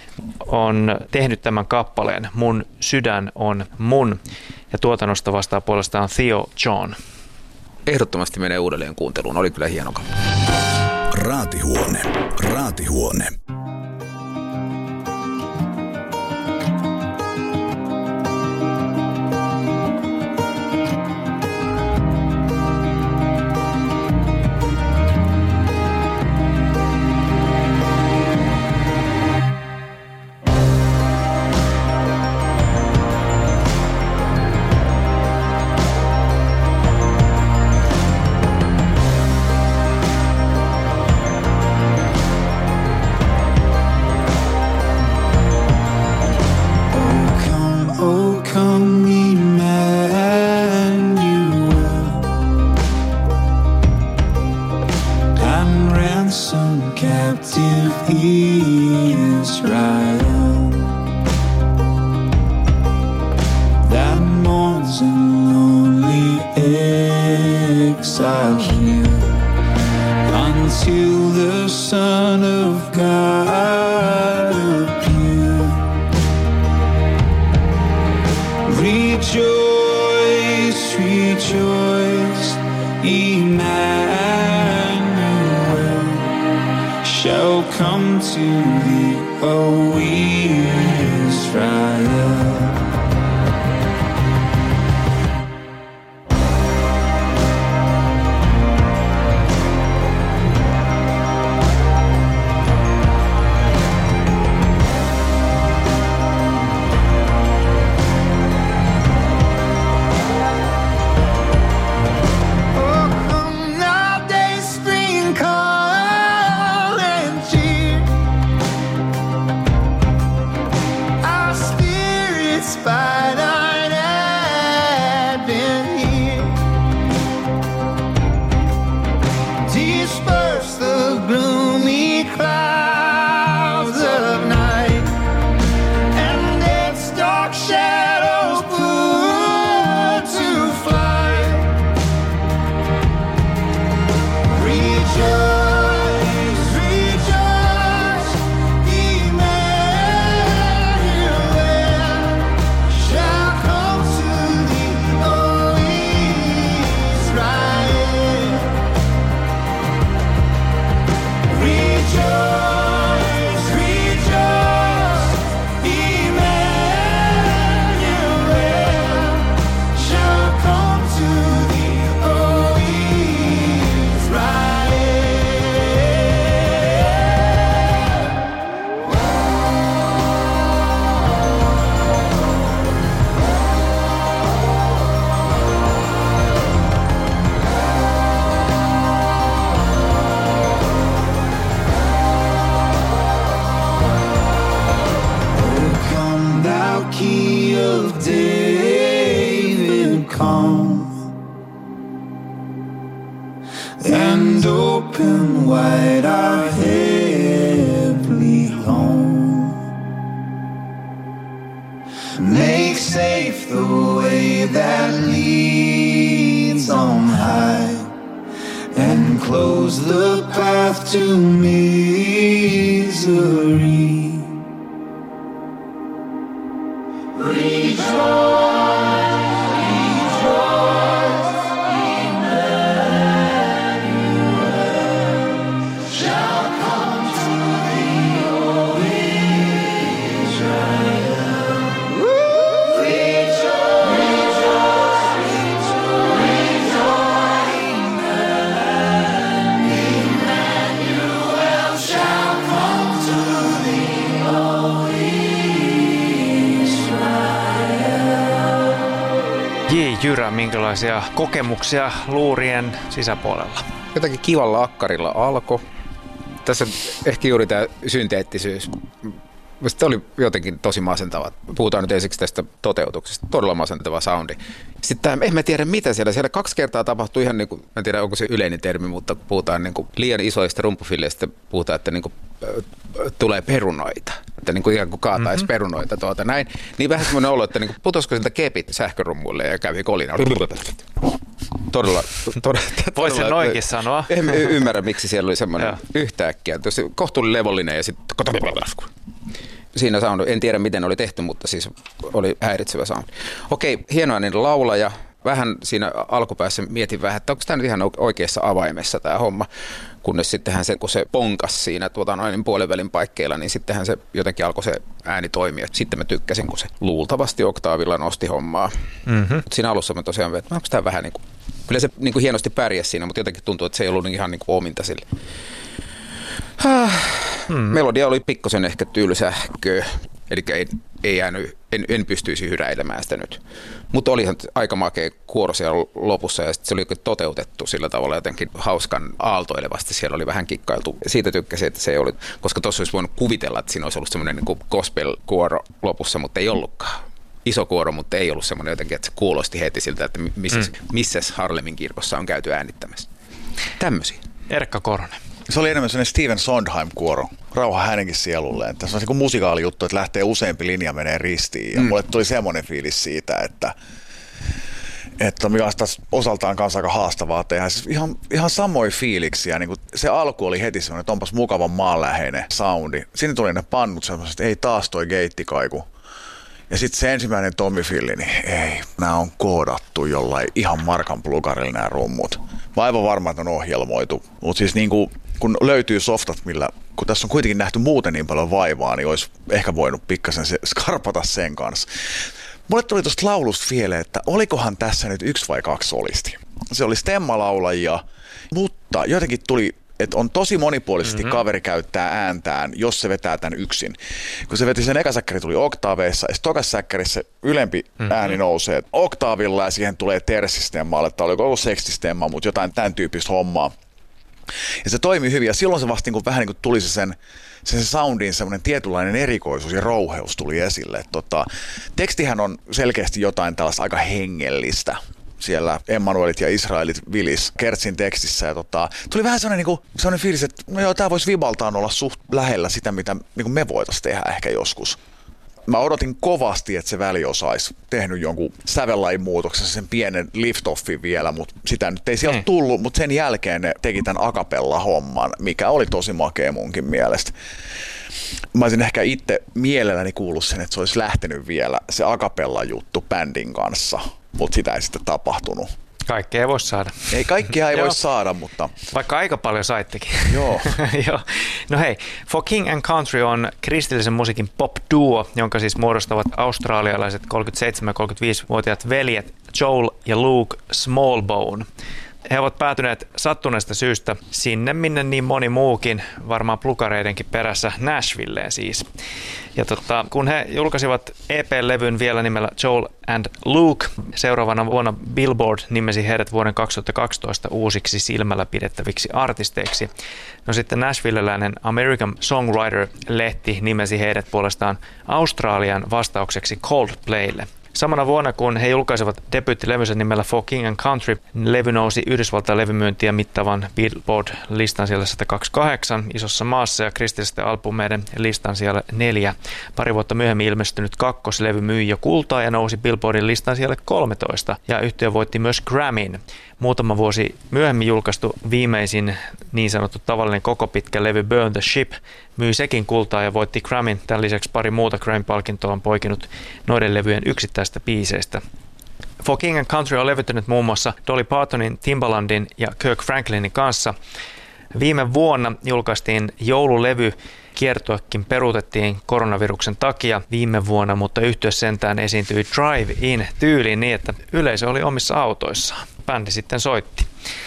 on tehnyt tämän kappaleen Mun sydän on mun ja tuotannosta vastaa puolestaan Theo John. Ehdottomasti menee uudelleen kuunteluun, oli kyllä hieno kappale. Raatihuone. exile here until the Son of God appear. Rejoice, rejoice, Emmanuel shall come to thee, O Israel. And open wide our heavenly home. Make safe the way that leads on high, and close the path to misery. Rejoice. Jyrä, minkälaisia kokemuksia luurien sisäpuolella? Jotakin kivalla akkarilla alkoi. Tässä ehkä juuri tämä synteettisyys. Tämä oli jotenkin tosi masentava. Puhutaan nyt ensiksi tästä toteutuksesta. Todella masentava soundi. Sitten en mä tiedä mitä siellä 2 kertaa tapahtui ihan niin kuin, en tiedä onko se yleinen termi, mutta puhutaan niin kuin liian isoista rumpufilleistä. Puhutaan, että niin kuin, tulee perunoita. Että niin kuin ihan kuin kaataisi perunoita näin. Niin vähän semmoinen olo, että niin kuin putosko siltä kepit sähkörummuille ja kävi kolina. Todella. Voisi sen noinkin sanoa. En ymmärrä, miksi siellä oli semmoinen yhtäkkiä. Kohtuullinen levollinen ja sitten siinä sound, en tiedä miten oli tehty, mutta siis oli häiritsevä sound. Okei, hienoa niin laulaja. Vähän siinä alkupäässä mietin vähän, että onko tämä nyt ihan oikeassa avaimessa tämä homma. Kunnes sittenhän se, kun se ponkas siinä puolenvälin paikkeilla, niin sittenhän se jotenkin alkoi se ääni toimia. Sitten mä tykkäsin, kun se luultavasti oktaavilla nosti hommaa. Mutta siinä alussa mä tosiaan että onko tämä vähän niin kuin, kyllä se niin kuin hienosti pärjäsi siinä, mutta jotenkin tuntuu, että se ei ollut ihan niin kuin ominta sille. Melodia oli pikkusen ehkä tylsähkö, eli en pystyisi hyräilemään sitä nyt. Mutta olihan aika makea kuoro siellä lopussa ja se oli toteutettu sillä tavalla jotenkin hauskan aaltoilevasti. Siellä oli vähän kikkailtu. Siitä tykkäsin, että se ei ollut, koska tuossa olisi voinut kuvitella, että siinä olisi ollut semmoinen niin gospel-kuoro lopussa, mutta ei ollutkaan. Iso kuoro, mutta ei ollut semmoinen jotenkin, että se kuulosti heti siltä, että missä Harlemin kirkossa on käyty äänittämässä. Tämmöisiä. Erkka Korhonen. Se oli enemmän sellainen Steven Sondheim-kuoro. Rauha hänenkin sielulle. Tässä on se musikaalijuttu, että lähtee useampi linja menee ristiin. Ja mulle tuli semmoinen fiilis siitä, että Että mikä on taas osaltaan kanssa aika haastavaa tehdä. Siis ihan samoja fiiliksiä. Niin se alku oli heti semmoinen, että onpas mukavan maanläheinen soundi. Sinne tuli ne pannut semmoiset, että ei taas toi geitti-kaiku. Ja sitten se ensimmäinen Tommy-filli, niin ei, nämä on koodattu jollain ihan markan plugarilla nämä rummut. Mä aivan varma, että on ohjelmoitu. Mutta siis niin kun löytyy softat, kun tässä on kuitenkin nähty muuten niin paljon vaivaa, niin olisi ehkä voinut pikkasen skarpata sen kanssa. Mulle tuli tuosta laulusta vielä, että olikohan tässä nyt 1 vai 2 solisti. Se oli stemmalaulajia, mutta jotenkin tuli, että on tosi monipuolisesti kaveri käyttää ääntään, jos se vetää tämän yksin. Kun se veti sen ekasäkkäri tuli oktaaveissa, ja sitten tokassäkkärissä ylempi ääni nousee oktaavilla, ja siihen tulee tersistemmalle, tai oliko ollut sekstistemma, mutta jotain tämän tyyppistä hommaa. Ja se toimi hyvin, ja silloin se vasta niin kuin, vähän niin kuin tuli sen soundin semmoinen tietynlainen erikoisuus ja rouheus tuli esille. Tekstihän on selkeästi jotain tällaista aika hengellistä. Siellä Emmanuelit ja Israelit vilis Kertsin tekstissä. Ja tuli vähän sellainen fiilis, että no joo, tämä voisi vibaltaan olla suht lähellä sitä, mitä niin kuin me voitaisiin tehdä ehkä joskus. Mä odotin kovasti, että se väliosa olisi tehnyt jonkun sävellain muutoksen, sen pienen lift-offin vielä, mutta sitä nyt ei sieltä tullut, mutta sen jälkeen ne teki tämän acapella-homman, mikä oli tosi makea munkin mielestä. Mä olisin ehkä itse mielelläni kuullut sen, että se olisi lähtenyt vielä se acapella-juttu bändin kanssa, mutta sitä ei sitten tapahtunut. Kaikkea ei voi saada. Ei, kaikkia ei voi saada, mutta... Vaikka aika paljon saittekin. Joo. Joo. No hei, For King and Country on kristillisen musiikin pop-duo, jonka siis muodostavat australialaiset 37- ja 35-vuotiaat veljet Joel ja Luke Smallbone. He ovat päätyneet sattuneesta syystä sinne, minne niin moni muukin, varmaan plukareidenkin perässä, Nashvilleen siis. Ja kun he julkaisivat EP-levyn vielä nimellä Joel and Luke, seuraavana vuonna Billboard nimesi heidät vuoden 2012 uusiksi silmällä pidettäviksi artisteiksi. No sitten nashvilleläinen American Songwriter-lehti nimesi heidät puolestaan Australian vastaukseksi Coldplaylle. Samana vuonna, kun he julkaisivat debyyttilevynsä nimellä For King and Country, levy nousi Yhdysvaltain levymyyntiä mittavan Billboard-listan siellä 128 isossa maassa ja kristillisten albumeiden listan siellä 4. Pari vuotta myöhemmin ilmestynyt kakkoslevy myi jo kultaa ja nousi Billboardin listan siellä 13 ja yhtiö voitti myös Grammyn. Muutama vuosi myöhemmin julkaistu viimeisin niin sanottu tavallinen koko pitkä levy Burn the Ship myi sekin kultaa ja voitti Grammyn. Tämän lisäksi pari muuta Grammy-palkintoa on poikinut noiden levyjen yksittäistä biiseistä. For King and Country on levyttänyt muun muassa Dolly Partonin, Timbalandin ja Kirk Franklinin kanssa. Viime vuonna julkaistiin joululevy. Kiertuekin peruutettiin koronaviruksen takia viime vuonna, mutta yhtye sentään esiintyi drive-in tyyliin niin, että yleisö oli omissa autoissaan. Bändi sitten soitti.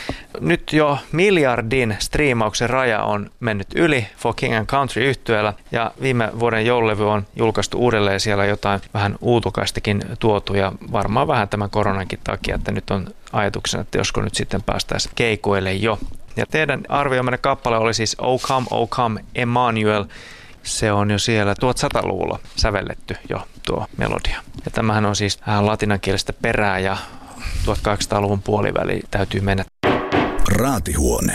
Nyt jo miljardin striimauksen raja on mennyt yli For King and Country -yhtyeellä ja viime vuoden joululevy on julkaistu uudelleen, siellä jotain vähän uutukaistakin tuotu ja varmaan vähän tämän koronankin takia, että nyt on ajatuksena, että josko nyt sitten päästäisiin keikoille jo. Ja teidän arvioimanne kappale oli siis O Come Emmanuel. Se on jo siellä 1100-luvulla sävelletty jo tuo melodia. Ja tämähän on siis latinankielistä perää ja 1800-luvun puoliväliin täytyy mennä. Raatihuone.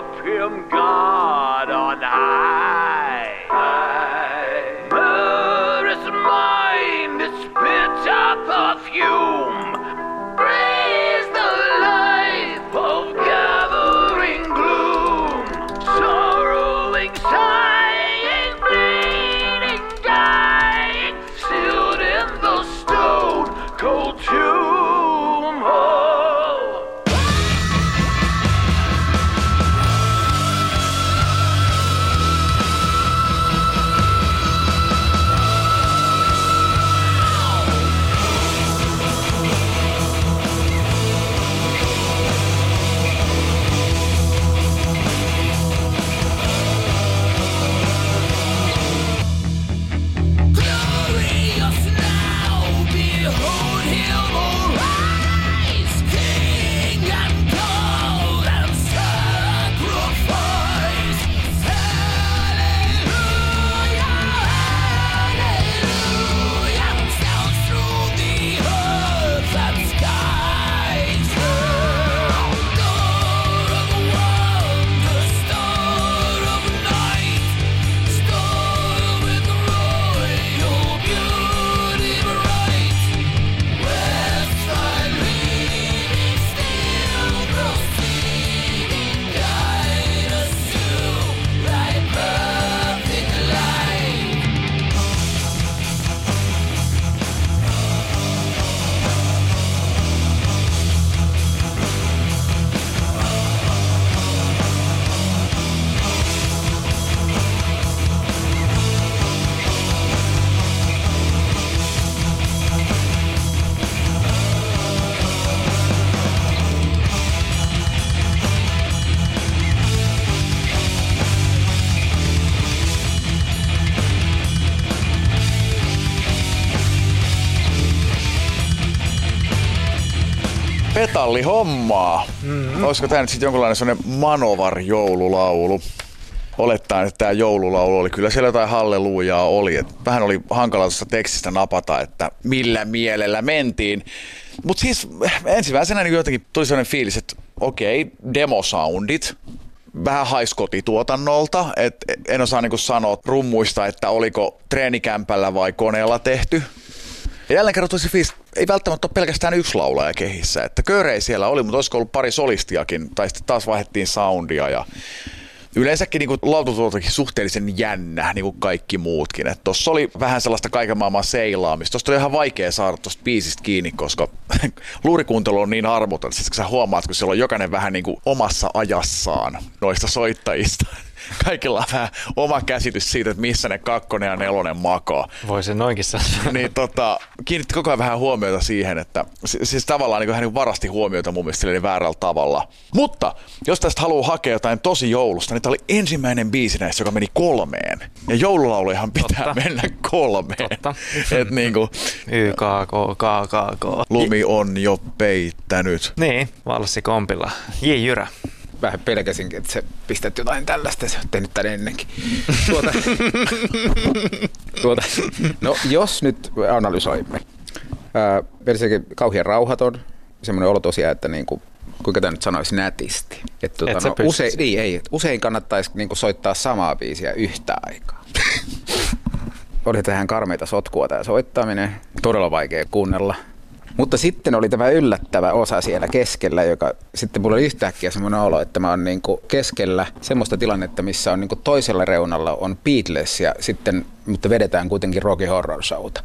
up him God on high. Earth's mind is spit out perfume. Praise the life of gathering gloom. Sorrowing, sighing, bleeding, dying, sealed in the stone cold tomb. Oh. Metallihommaa. Olisiko tämä nyt sitten jonkinlainen sellainen Manowar-joululaulu? Olettaen, että tämä joululaulu oli. Kyllä siellä jotain hallelujaa oli. Vähän oli hankala tuosta tekstistä napata, että millä mielellä mentiin. Mutta siis ensimmäisenä niin jotenkin tuli sellainen fiilis, että okei, demosoundit. Vähän haisi kotituotannolta. En osaa niin sanoa rummuista, että oliko treenikämpällä vai koneella tehty. Ja jälleen kerran tuli se fiilis, ei välttämättä ole pelkästään yksi laulaja kehissä. Että köörejä siellä oli, mutta olisiko ollut pari solistiakin. Tai sitten taas vaihdettiin soundia. Ja yleensäkin niin laulutuotantokin suhteellisen jännä, niin kuin kaikki muutkin. Tuossa oli vähän sellaista kaiken maailman seilaamista. Tuosta oli ihan vaikea saada tuosta biisistä kiinni, koska luurikuuntelu on niin armoton. Siis kun sä huomaat, kun siellä on jokainen vähän niin kuin omassa ajassaan noista soittajista. Kaikilla on vähän oma käsitys siitä, että missä ne 2 ja 4 makaa. Voi se noinkin sanoa. Niin kiinnitti koko ajan vähän huomiota siihen, että siis tavallaan niin hän varasti huomiota mun mielestä niin väärällä tavalla. Mutta jos tästä haluaa hakea jotain tosi joulusta, niin tämä oli ensimmäinen biisi näistä, joka meni 3. Ja joululaulujahan pitää mennä 3. Totta. Et niin kuin, YKK. Lumi on jo peittänyt. Niin, valssikompilla. Jyrä. Vähän pelkäsinkin, että sä pistät jotain tällaista, sä oot tehnyt tän ennenkin. No jos nyt analysoimme. Ensinnäkin kauhean rauhaton, semmoinen olo tosiaan, että niinku, kuinka tämä nyt sanoisi nätisti. Että usein kannattaisi niinku soittaa samaa biisiä yhtä aikaa. Oli tähän karmeita sotkua tämä soittaminen, todella vaikea kuunnella. Mutta sitten oli tämä yllättävä osa siellä keskellä, joka sitten mulla oli yhtäkkiä semmoinen olo, että mä oon niinku keskellä semmoista tilannetta, missä on niinku toisella reunalla on Beatles ja sitten, mutta vedetään kuitenkin Rocky Horror Showta.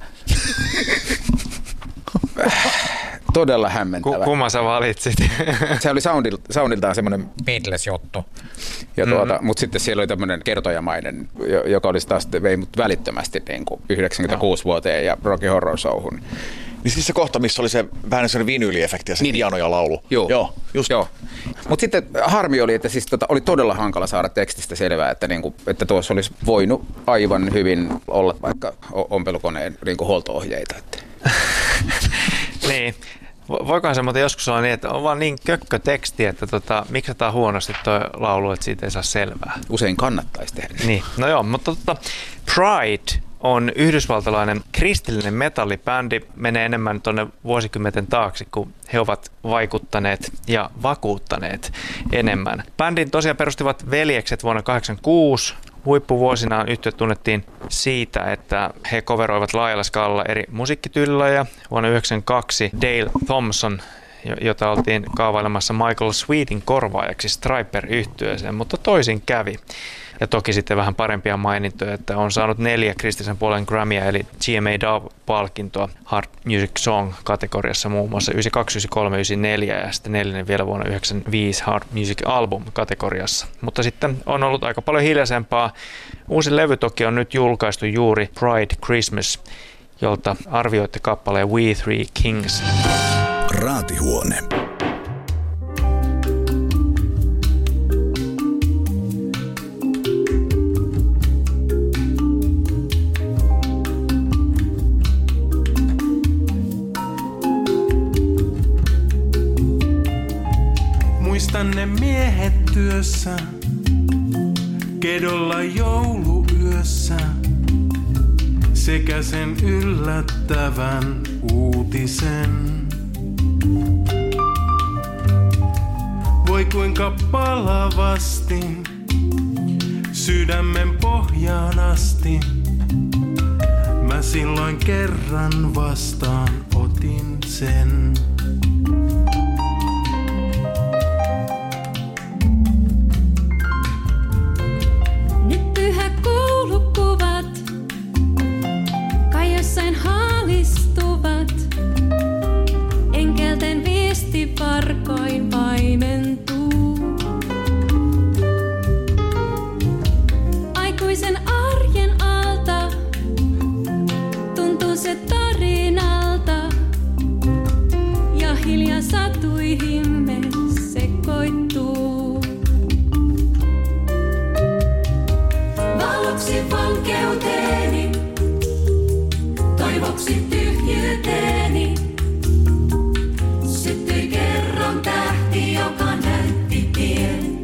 Todella hämmentävä. Kumman sä valitsit? Se oli soundiltaan semmoinen Beatles-juttu. Ja mutta sitten siellä oli tämmöinen kertojamainen, joka olisi taas vei mut välittömästi niin kuin 96 vuoteen ja Rocky Horror Showhun. Niin siis se kohta, missä oli se vähän sellainen vinyyliefekti ja se piano ja laulu. Joo. Mutta sitten harmi oli, että siis oli todella hankala saada tekstistä selvää, että tuossa olisi voinut aivan hyvin olla vaikka ompelukoneen huolto-ohjeita. Niin. Voikohan se muuten joskus olla niin, että on vaan niin kökköteksti, että miksataan huonosti tuo laulu, että siitä ei saa selvää. Usein kannattaisi tehdä. Niin. No joo, mutta Pride on yhdysvaltalainen kristillinen metallibändi, menee enemmän tuonne vuosikymmenten taakse, kun he ovat vaikuttaneet ja vakuuttaneet enemmän. Bändin tosiaan perustivat veljekset vuonna 1986. Huippuvuosinaan yhtye tunnettiin siitä, että he coveroivat laajalla skaalalla eri musiikkityylillä ja vuonna 1992 Dale Thompson, jota oltiin kaavailemassa Michael Sweetin korvaajaksi Stryper-yhtyeeseen, mutta toisin kävi. Ja toki sitten vähän parempia mainintoja, että on saanut 4 kristillisen puolen Grammyä eli GMA Dove-palkintoa Hard Music Song-kategoriassa muun muassa 92, 93, 94 ja sitten 4 vielä vuonna 95 Hard Music Album-kategoriassa. Mutta sitten on ollut aika paljon hiljaisempaa. Uusi levy toki on nyt julkaistu juuri Pride Christmas, jolta arvioitte kappaleen We Three Kings. Raatihuone. Muistan ne miehet työssä, kedolla jouluyössä, sekä sen yllättävän uutisen. Voi kuinka palavasti, sydämen pohjaan asti, mä silloin kerran vastaan otin sen. Nyt yhä koulukuvat, kai jossain haalistuvat, enkelten viesti varkoin paimentuu. Aikuisen arjen alta tuntuu se tarinalta, ja hiljaa satuihimme sekoittuu. Valoksi vankeuteeni, toivoksi tyhjyyteeni, syttyi kerran tähti, joka näytti tien.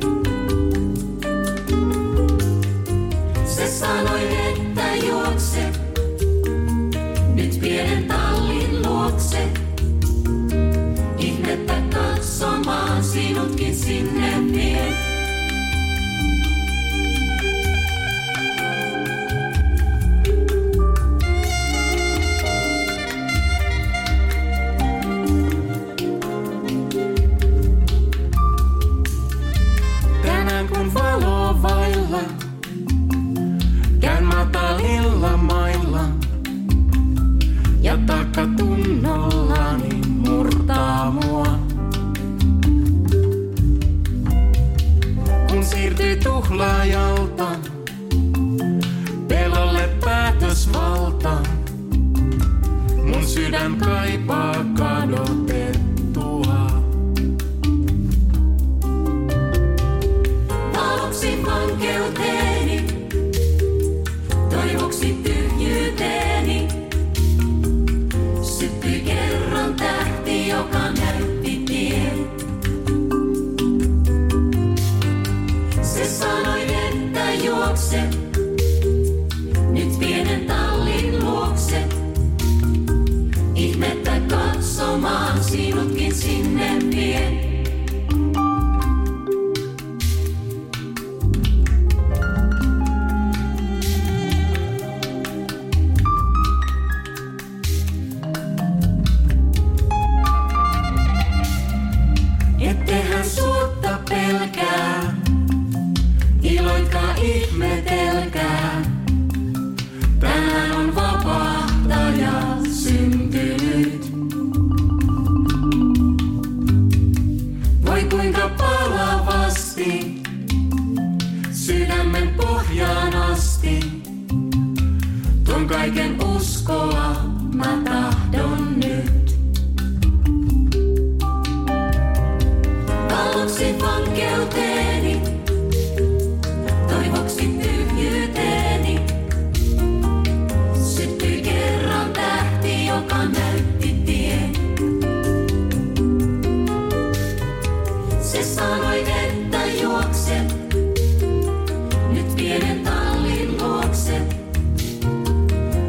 Se sanoi, että juokse nyt pienen tallin luokse, ihmettä katsomaan sinutkin sinne vien. Tänään kun valo vailla, käyn matalilla mailla, ja takatunnollani murtaa mua. Kun siirtyy tuhlaajalta pelolle päätösvalta, mun sydän kaipaa kadotettua. Valoksi vankeuteeni, toivoksi tyhjyyteeni, syttyi kerran tähti, joka näytti tien. Se sanoi, että juokse nyt pienen tallin luokse, ihmettä katsomaan sinutkin sinne vien. Ettehän suotta pelkää, iloitkaa ihmetelkää. Tänään on vapahtaja syntynyt. Voi kuinka palavasti, sydämen pohjaan asti, tuon kaiken uskoa mä tahdon nyt. Valoksi vankeuteeni, toivoksi tyhjyyteeni, syttyi kerran tähti, joka näytti tien. Se sanoi, että juokse nyt pienen tallin luokse,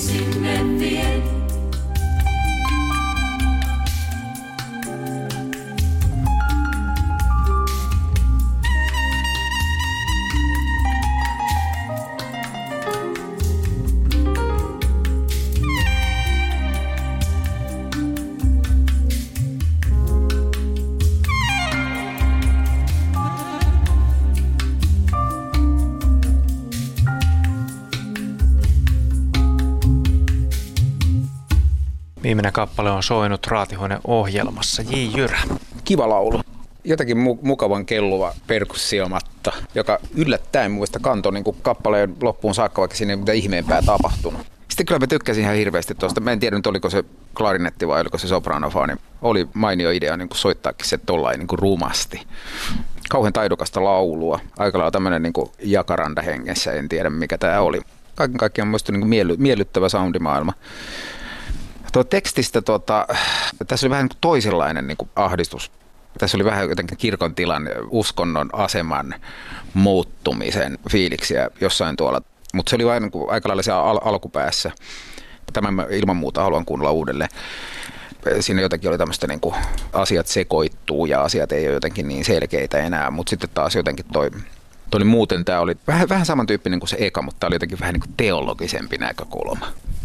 sinne vien. Viimeinen kappale on soinut Raatihuone-ohjelmassa. J. Jyrä. Kiva laulu. Jotenkin mukavan kelluva perkussiomatta, joka yllättäen muista kantoi niin kappaleen loppuun saakka, vaikka siinä ei mitään ihmeempää tapahtunut. Sitten kyllä mä tykkäsin ihan hirveästi tuosta. Mä en tiedä nyt, oliko se klarinetti vai oliko se sopranofaani. Oli mainio idea niin soittaakin se tollain niin rumasti. Kauhean taidokasta laulua. Aika lailla tämmöinen niin jakaranda hengessä, en tiedä mikä tää oli. Kaiken kaikkiaan muista niin miellyttävä soundimaailma. Tuo tekstistä, tässä oli vähän niin toisenlainen niin ahdistus. Tässä oli vähän jotenkin kirkon tilan, uskonnon aseman muuttumisen fiiliksiä jossain tuolla. Mutta se oli vain niin aika lailla siellä alkupäässä. Tämän mä ilman muuta haluan kuunnella uudelleen. Siinä jotenkin oli tämmöistä niin kuin asiat sekoittuu ja asiat ei ole jotenkin niin selkeitä enää. Mutta sitten taas jotenkin toi muuten tämä oli vähän samantyyppinen kuin se eka, mutta tämä oli jotenkin vähän niin kuin teologisempi näkökulma.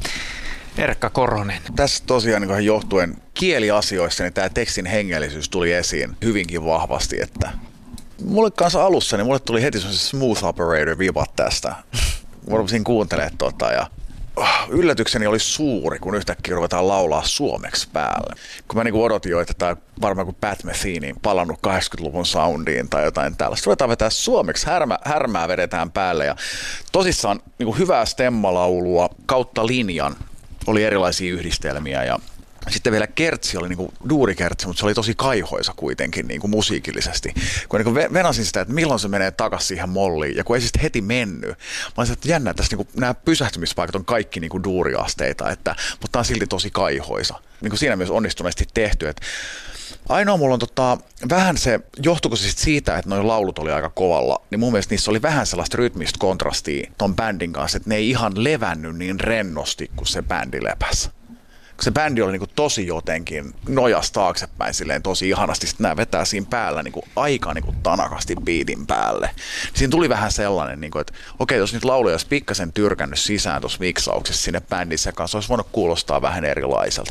Erkka Korhonen. Tässä tosiaan niin johtuen kieliasioissa niin tämä tekstin hengellisyys tuli esiin hyvinkin vahvasti, että mulle kanssa alussa niin mulle tuli heti semmoinen smooth operator vibat tästä. Mä rupesin kuuntelemaan ja yllätykseni oli suuri, kun yhtäkkiä ruvetaan laulaa suomeksi päälle. Kun mä niin odotin jo, että tämä varmaan kuin Pat Metheny palannut 80-luvun soundiin tai jotain tällaista. Ruvetaan vetää suomeksi, härmää vedetään päälle ja tosissaan niin hyvää stemmalaulua kautta linjan. Oli erilaisia yhdistelmiä ja sitten vielä kertsi oli niinku duurikertsi, mutta se oli tosi kaihoisa kuitenkin niinku musiikillisesti. Kun niinku venasin sitä, että milloin se menee takaisin siihen molliin ja kun ei se sitten heti mennyt. Mä olisin, että jännä, että tässä niinku, nämä pysähtymispaikat on kaikki niinku duuriasteita, mutta tämä on silti tosi kaihoisa. Niinku siinä myös onnistuneesti tehty. Että ainoa mulla on vähän se, johtuiko se siitä, että nuo laulut oli aika kovalla, niin mun mielestä niissä oli vähän sellaista rytmistä kontrastia ton bändin kanssa, että ne ei ihan levännyt niin rennosti kuin se bändi lepäsi. Kun se bändi oli niinku tosi jotenkin nojas taaksepäin silleen tosi ihanasti, sitten nämä vetää siinä päällä niinku aika niinku tanakasti biitin päälle. Siinä tuli vähän sellainen, niinku, että okei, jos nyt lauluja olisi pikkasen tyrkännyt sisään tuossa miksauksessa sinne bändissä kanssa, olisi voinut kuulostaa vähän erilaiselta.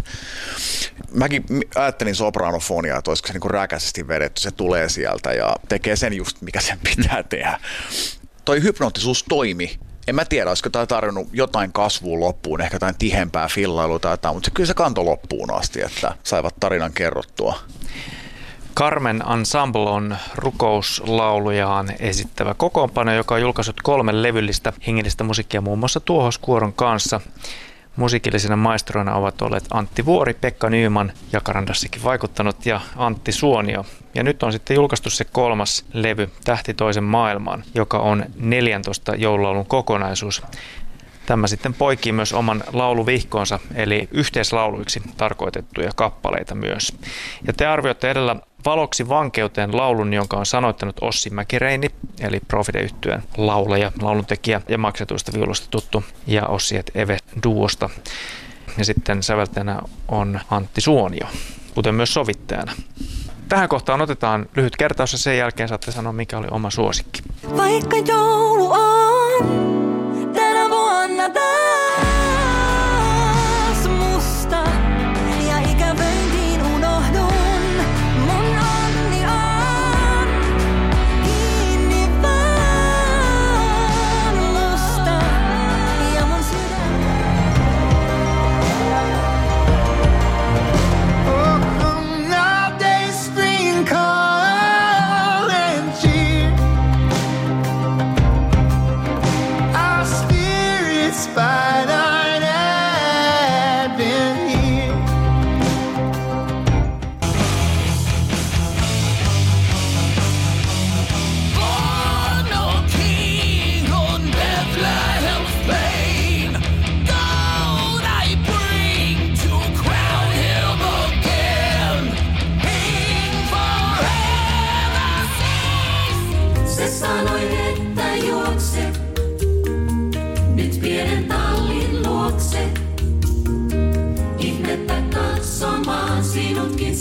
Mäkin ajattelin sopranofoniaa, että olisiko se niinku räkäisesti vedetty, se tulee sieltä ja tekee sen just, mikä sen pitää tehdä. Toi hypnoottisuus toimi. En mä tiedä, olisiko tämä tarvinnut jotain kasvua loppuun, ehkä jotain tihempää fillailua tai jotain, mutta kyllä se kantoi loppuun asti, että saivat tarinan kerrottua. Carmen Ensemble on rukouslaulujaan esittävä kokoonpano, joka on julkaissut 3 levyllistä hengellistä musiikkia muun muassa Tuohoskuoron kanssa. Musiikillisina maestroina ovat olleet Antti Vuori, Pekka Nyman, Jakarandassakin vaikuttanut ja Antti Suonio. Ja nyt on sitten julkaistu se 3. levy, Tähti toisen maailmaan, joka on 14 joululaulun kokonaisuus. Tämä sitten poikii myös oman lauluvihkoonsa, eli yhteislauluiksi tarkoitettuja kappaleita myös. Ja te arvioitte edellä Valoksi vankeuteen laulun, jonka on sanoittanut Ossi Mäkireini, eli Profide-yhtyeen laulaja, lauluntekijä ja maksetuista viulusta tuttu, ja Ossi et Eve duosta. Ja sitten säveltäjänä on Antti Suonio, kuten myös sovittajana. Tähän kohtaan otetaan lyhyt kertaus ja sen jälkeen saatte sanoa, mikä oli oma suosikki. Vaikka joulu on tänä vuonna taas musta ja ikävöintiin unohdun, mun onni on kiinni vaan musta ja mun sydän. Oh, nowadays spring call and cheer.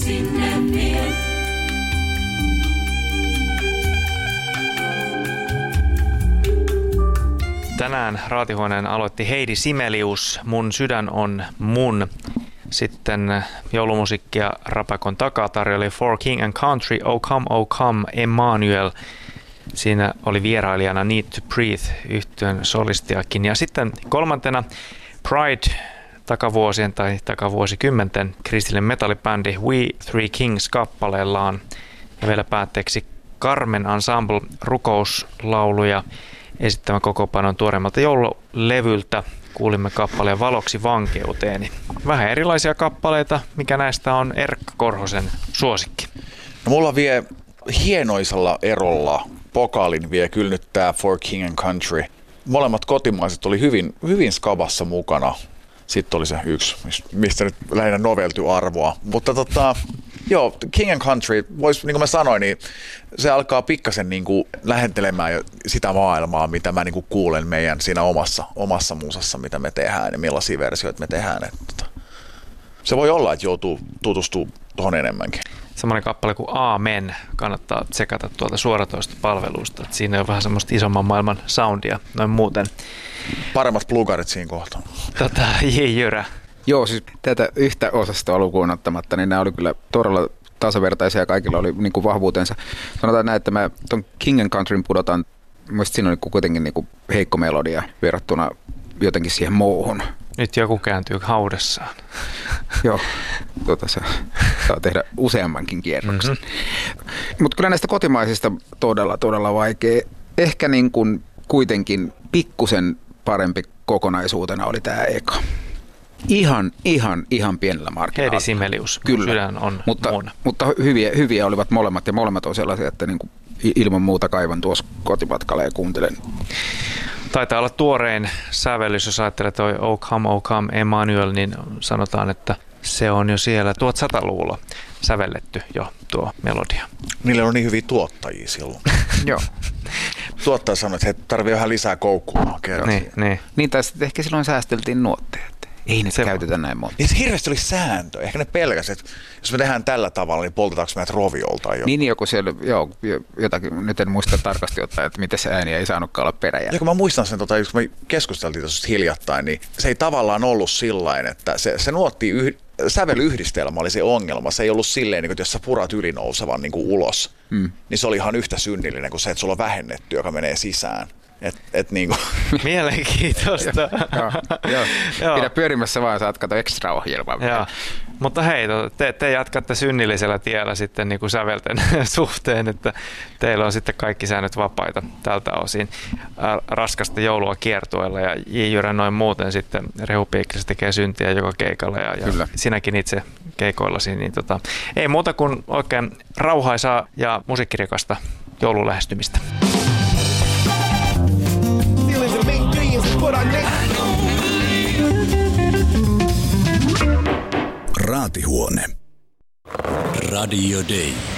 sinne vien. Tänään Raatihuoneen aloitti Heidi Sibelius, Mun sydän on mun. Sitten joulumusiikkia Rapakon takaa tarjoili For King and Country, Oh Come, Emmanuel. Siinä oli vierailijana Need to Breathe -yhtyön solistiakin. Ja sitten kolmantena Pride takavuosien tai takavuosikymmenten kristillinen metallibändi We Three Kings kappaleellaan. Ja vielä päätteeksi Carmen Ensemble rukouslauluja esittämä kokoonpanon tuoreemmalta joululevyltä. Kuulimme kappaleen Valoksi vankeuteeni. Vähän erilaisia kappaleita. Mikä näistä on Erkka Korhosen suosikki? No, mulla vie hienoisella erolla pokaalin vie kyllä nyt tää For King and Country. Molemmat kotimaiset oli hyvin skabassa mukana. Sitten oli se yksi, mistä nyt lähinnä novelty arvoa. Mutta joo, King and Country, niin kuin mä sanoin, niin se alkaa pikkasen niin kuin lähentelemään sitä maailmaa, mitä mä niin kuin kuulen meidän siinä omassa musassa, mitä me tehdään ja millaisia versioita me tehdään. Se voi olla, että joutuu tutustumaan tuohon enemmänkin. Semmoinen kappale kuin Aamen kannattaa tsekata tuolta suoratoistopalvelusta. Että siinä on vähän semmoista isomman maailman soundia noin muuten. Paremmat plugarit siinä kohtaa. Jyrä. Joo, siis tätä yhtä osastoa lukuun ottamatta, niin nämä oli kyllä todella tasavertaisia ja kaikilla oli niin kuin vahvuutensa. Sanotaan näin, että mä ton King and Countryn pudotan, mielestäni siinä oli kuitenkin niin kuin heikko melodia verrattuna jotenkin siihen muuhun. Nyt joku kääntyy haudessaan. Joo, se saa tehdä useammankin kierroksen. Mutta kyllä näistä kotimaisista todella vaikea. Ehkä niin kuin kuitenkin pikkusen parempi kokonaisuutena oli tämä eka. Ihan pienellä marginaalilla. Heidi Sibelius, kyllä. Sydän on mun. Mutta hyviä olivat molemmat ja molemmat on sellaisia, että niin kuin ilman muuta kaivan tuossa kotimatkalla ja kuuntelen. Taitaa olla tuorein sävellys, jos ajattelee toi Oh Come, Emmanuel, niin sanotaan, että se on jo siellä 1100-luvulla sävelletty jo tuo melodia. Niillä on niin hyviä tuottajia silloin. Joo. Tuottaja sanoi, että he tarvitsee vähän lisää koukkua. Niin tai sitten ehkä silloin säästeltiin nuotteja. Ei nyt käytetä näin monta. Niin se hirveästi oli sääntö. Ehkä ne pelkäs, että jos me tehdään tällä tavalla, niin poltetaanko meidät roviolta jo? Niin joku siellä, jotakin, nyt en muista tarkasti ottaa, että miten se ääni ei saanutkaan olla peräjä. Ja kun mä muistan sen, kun me keskusteltiin tuossa hiljattain, niin se ei tavallaan ollut sillain, että se sävelyyhdistelmä oli se ongelma. Se ei ollut silleen, että jos sä purat ylinousevan niin kuin ulos, niin se oli ihan yhtä synnillinen kuin se, että sulla on vähennetty, joka menee sisään. Niinku. Mielenkiintoista. Joo. Pidä pyörimässä vaan, saat kato extra-ohjelmaa. Mutta hei, te jatkatte synnillisellä tiellä sitten niin kuin sävelten suhteen, että teillä on sitten kaikki säännöt vapaita tältä osin. Raskasta joulua kiertueella ja Jyrä noin muuten sitten Rehupiikkisessä tekee syntiä joka keikalla ja sinäkin itse keikoillasi. Niin ei muuta kuin oikein rauhaisaa ja musiikkirikasta joululähestymistä. Raatihuone. Radio Day.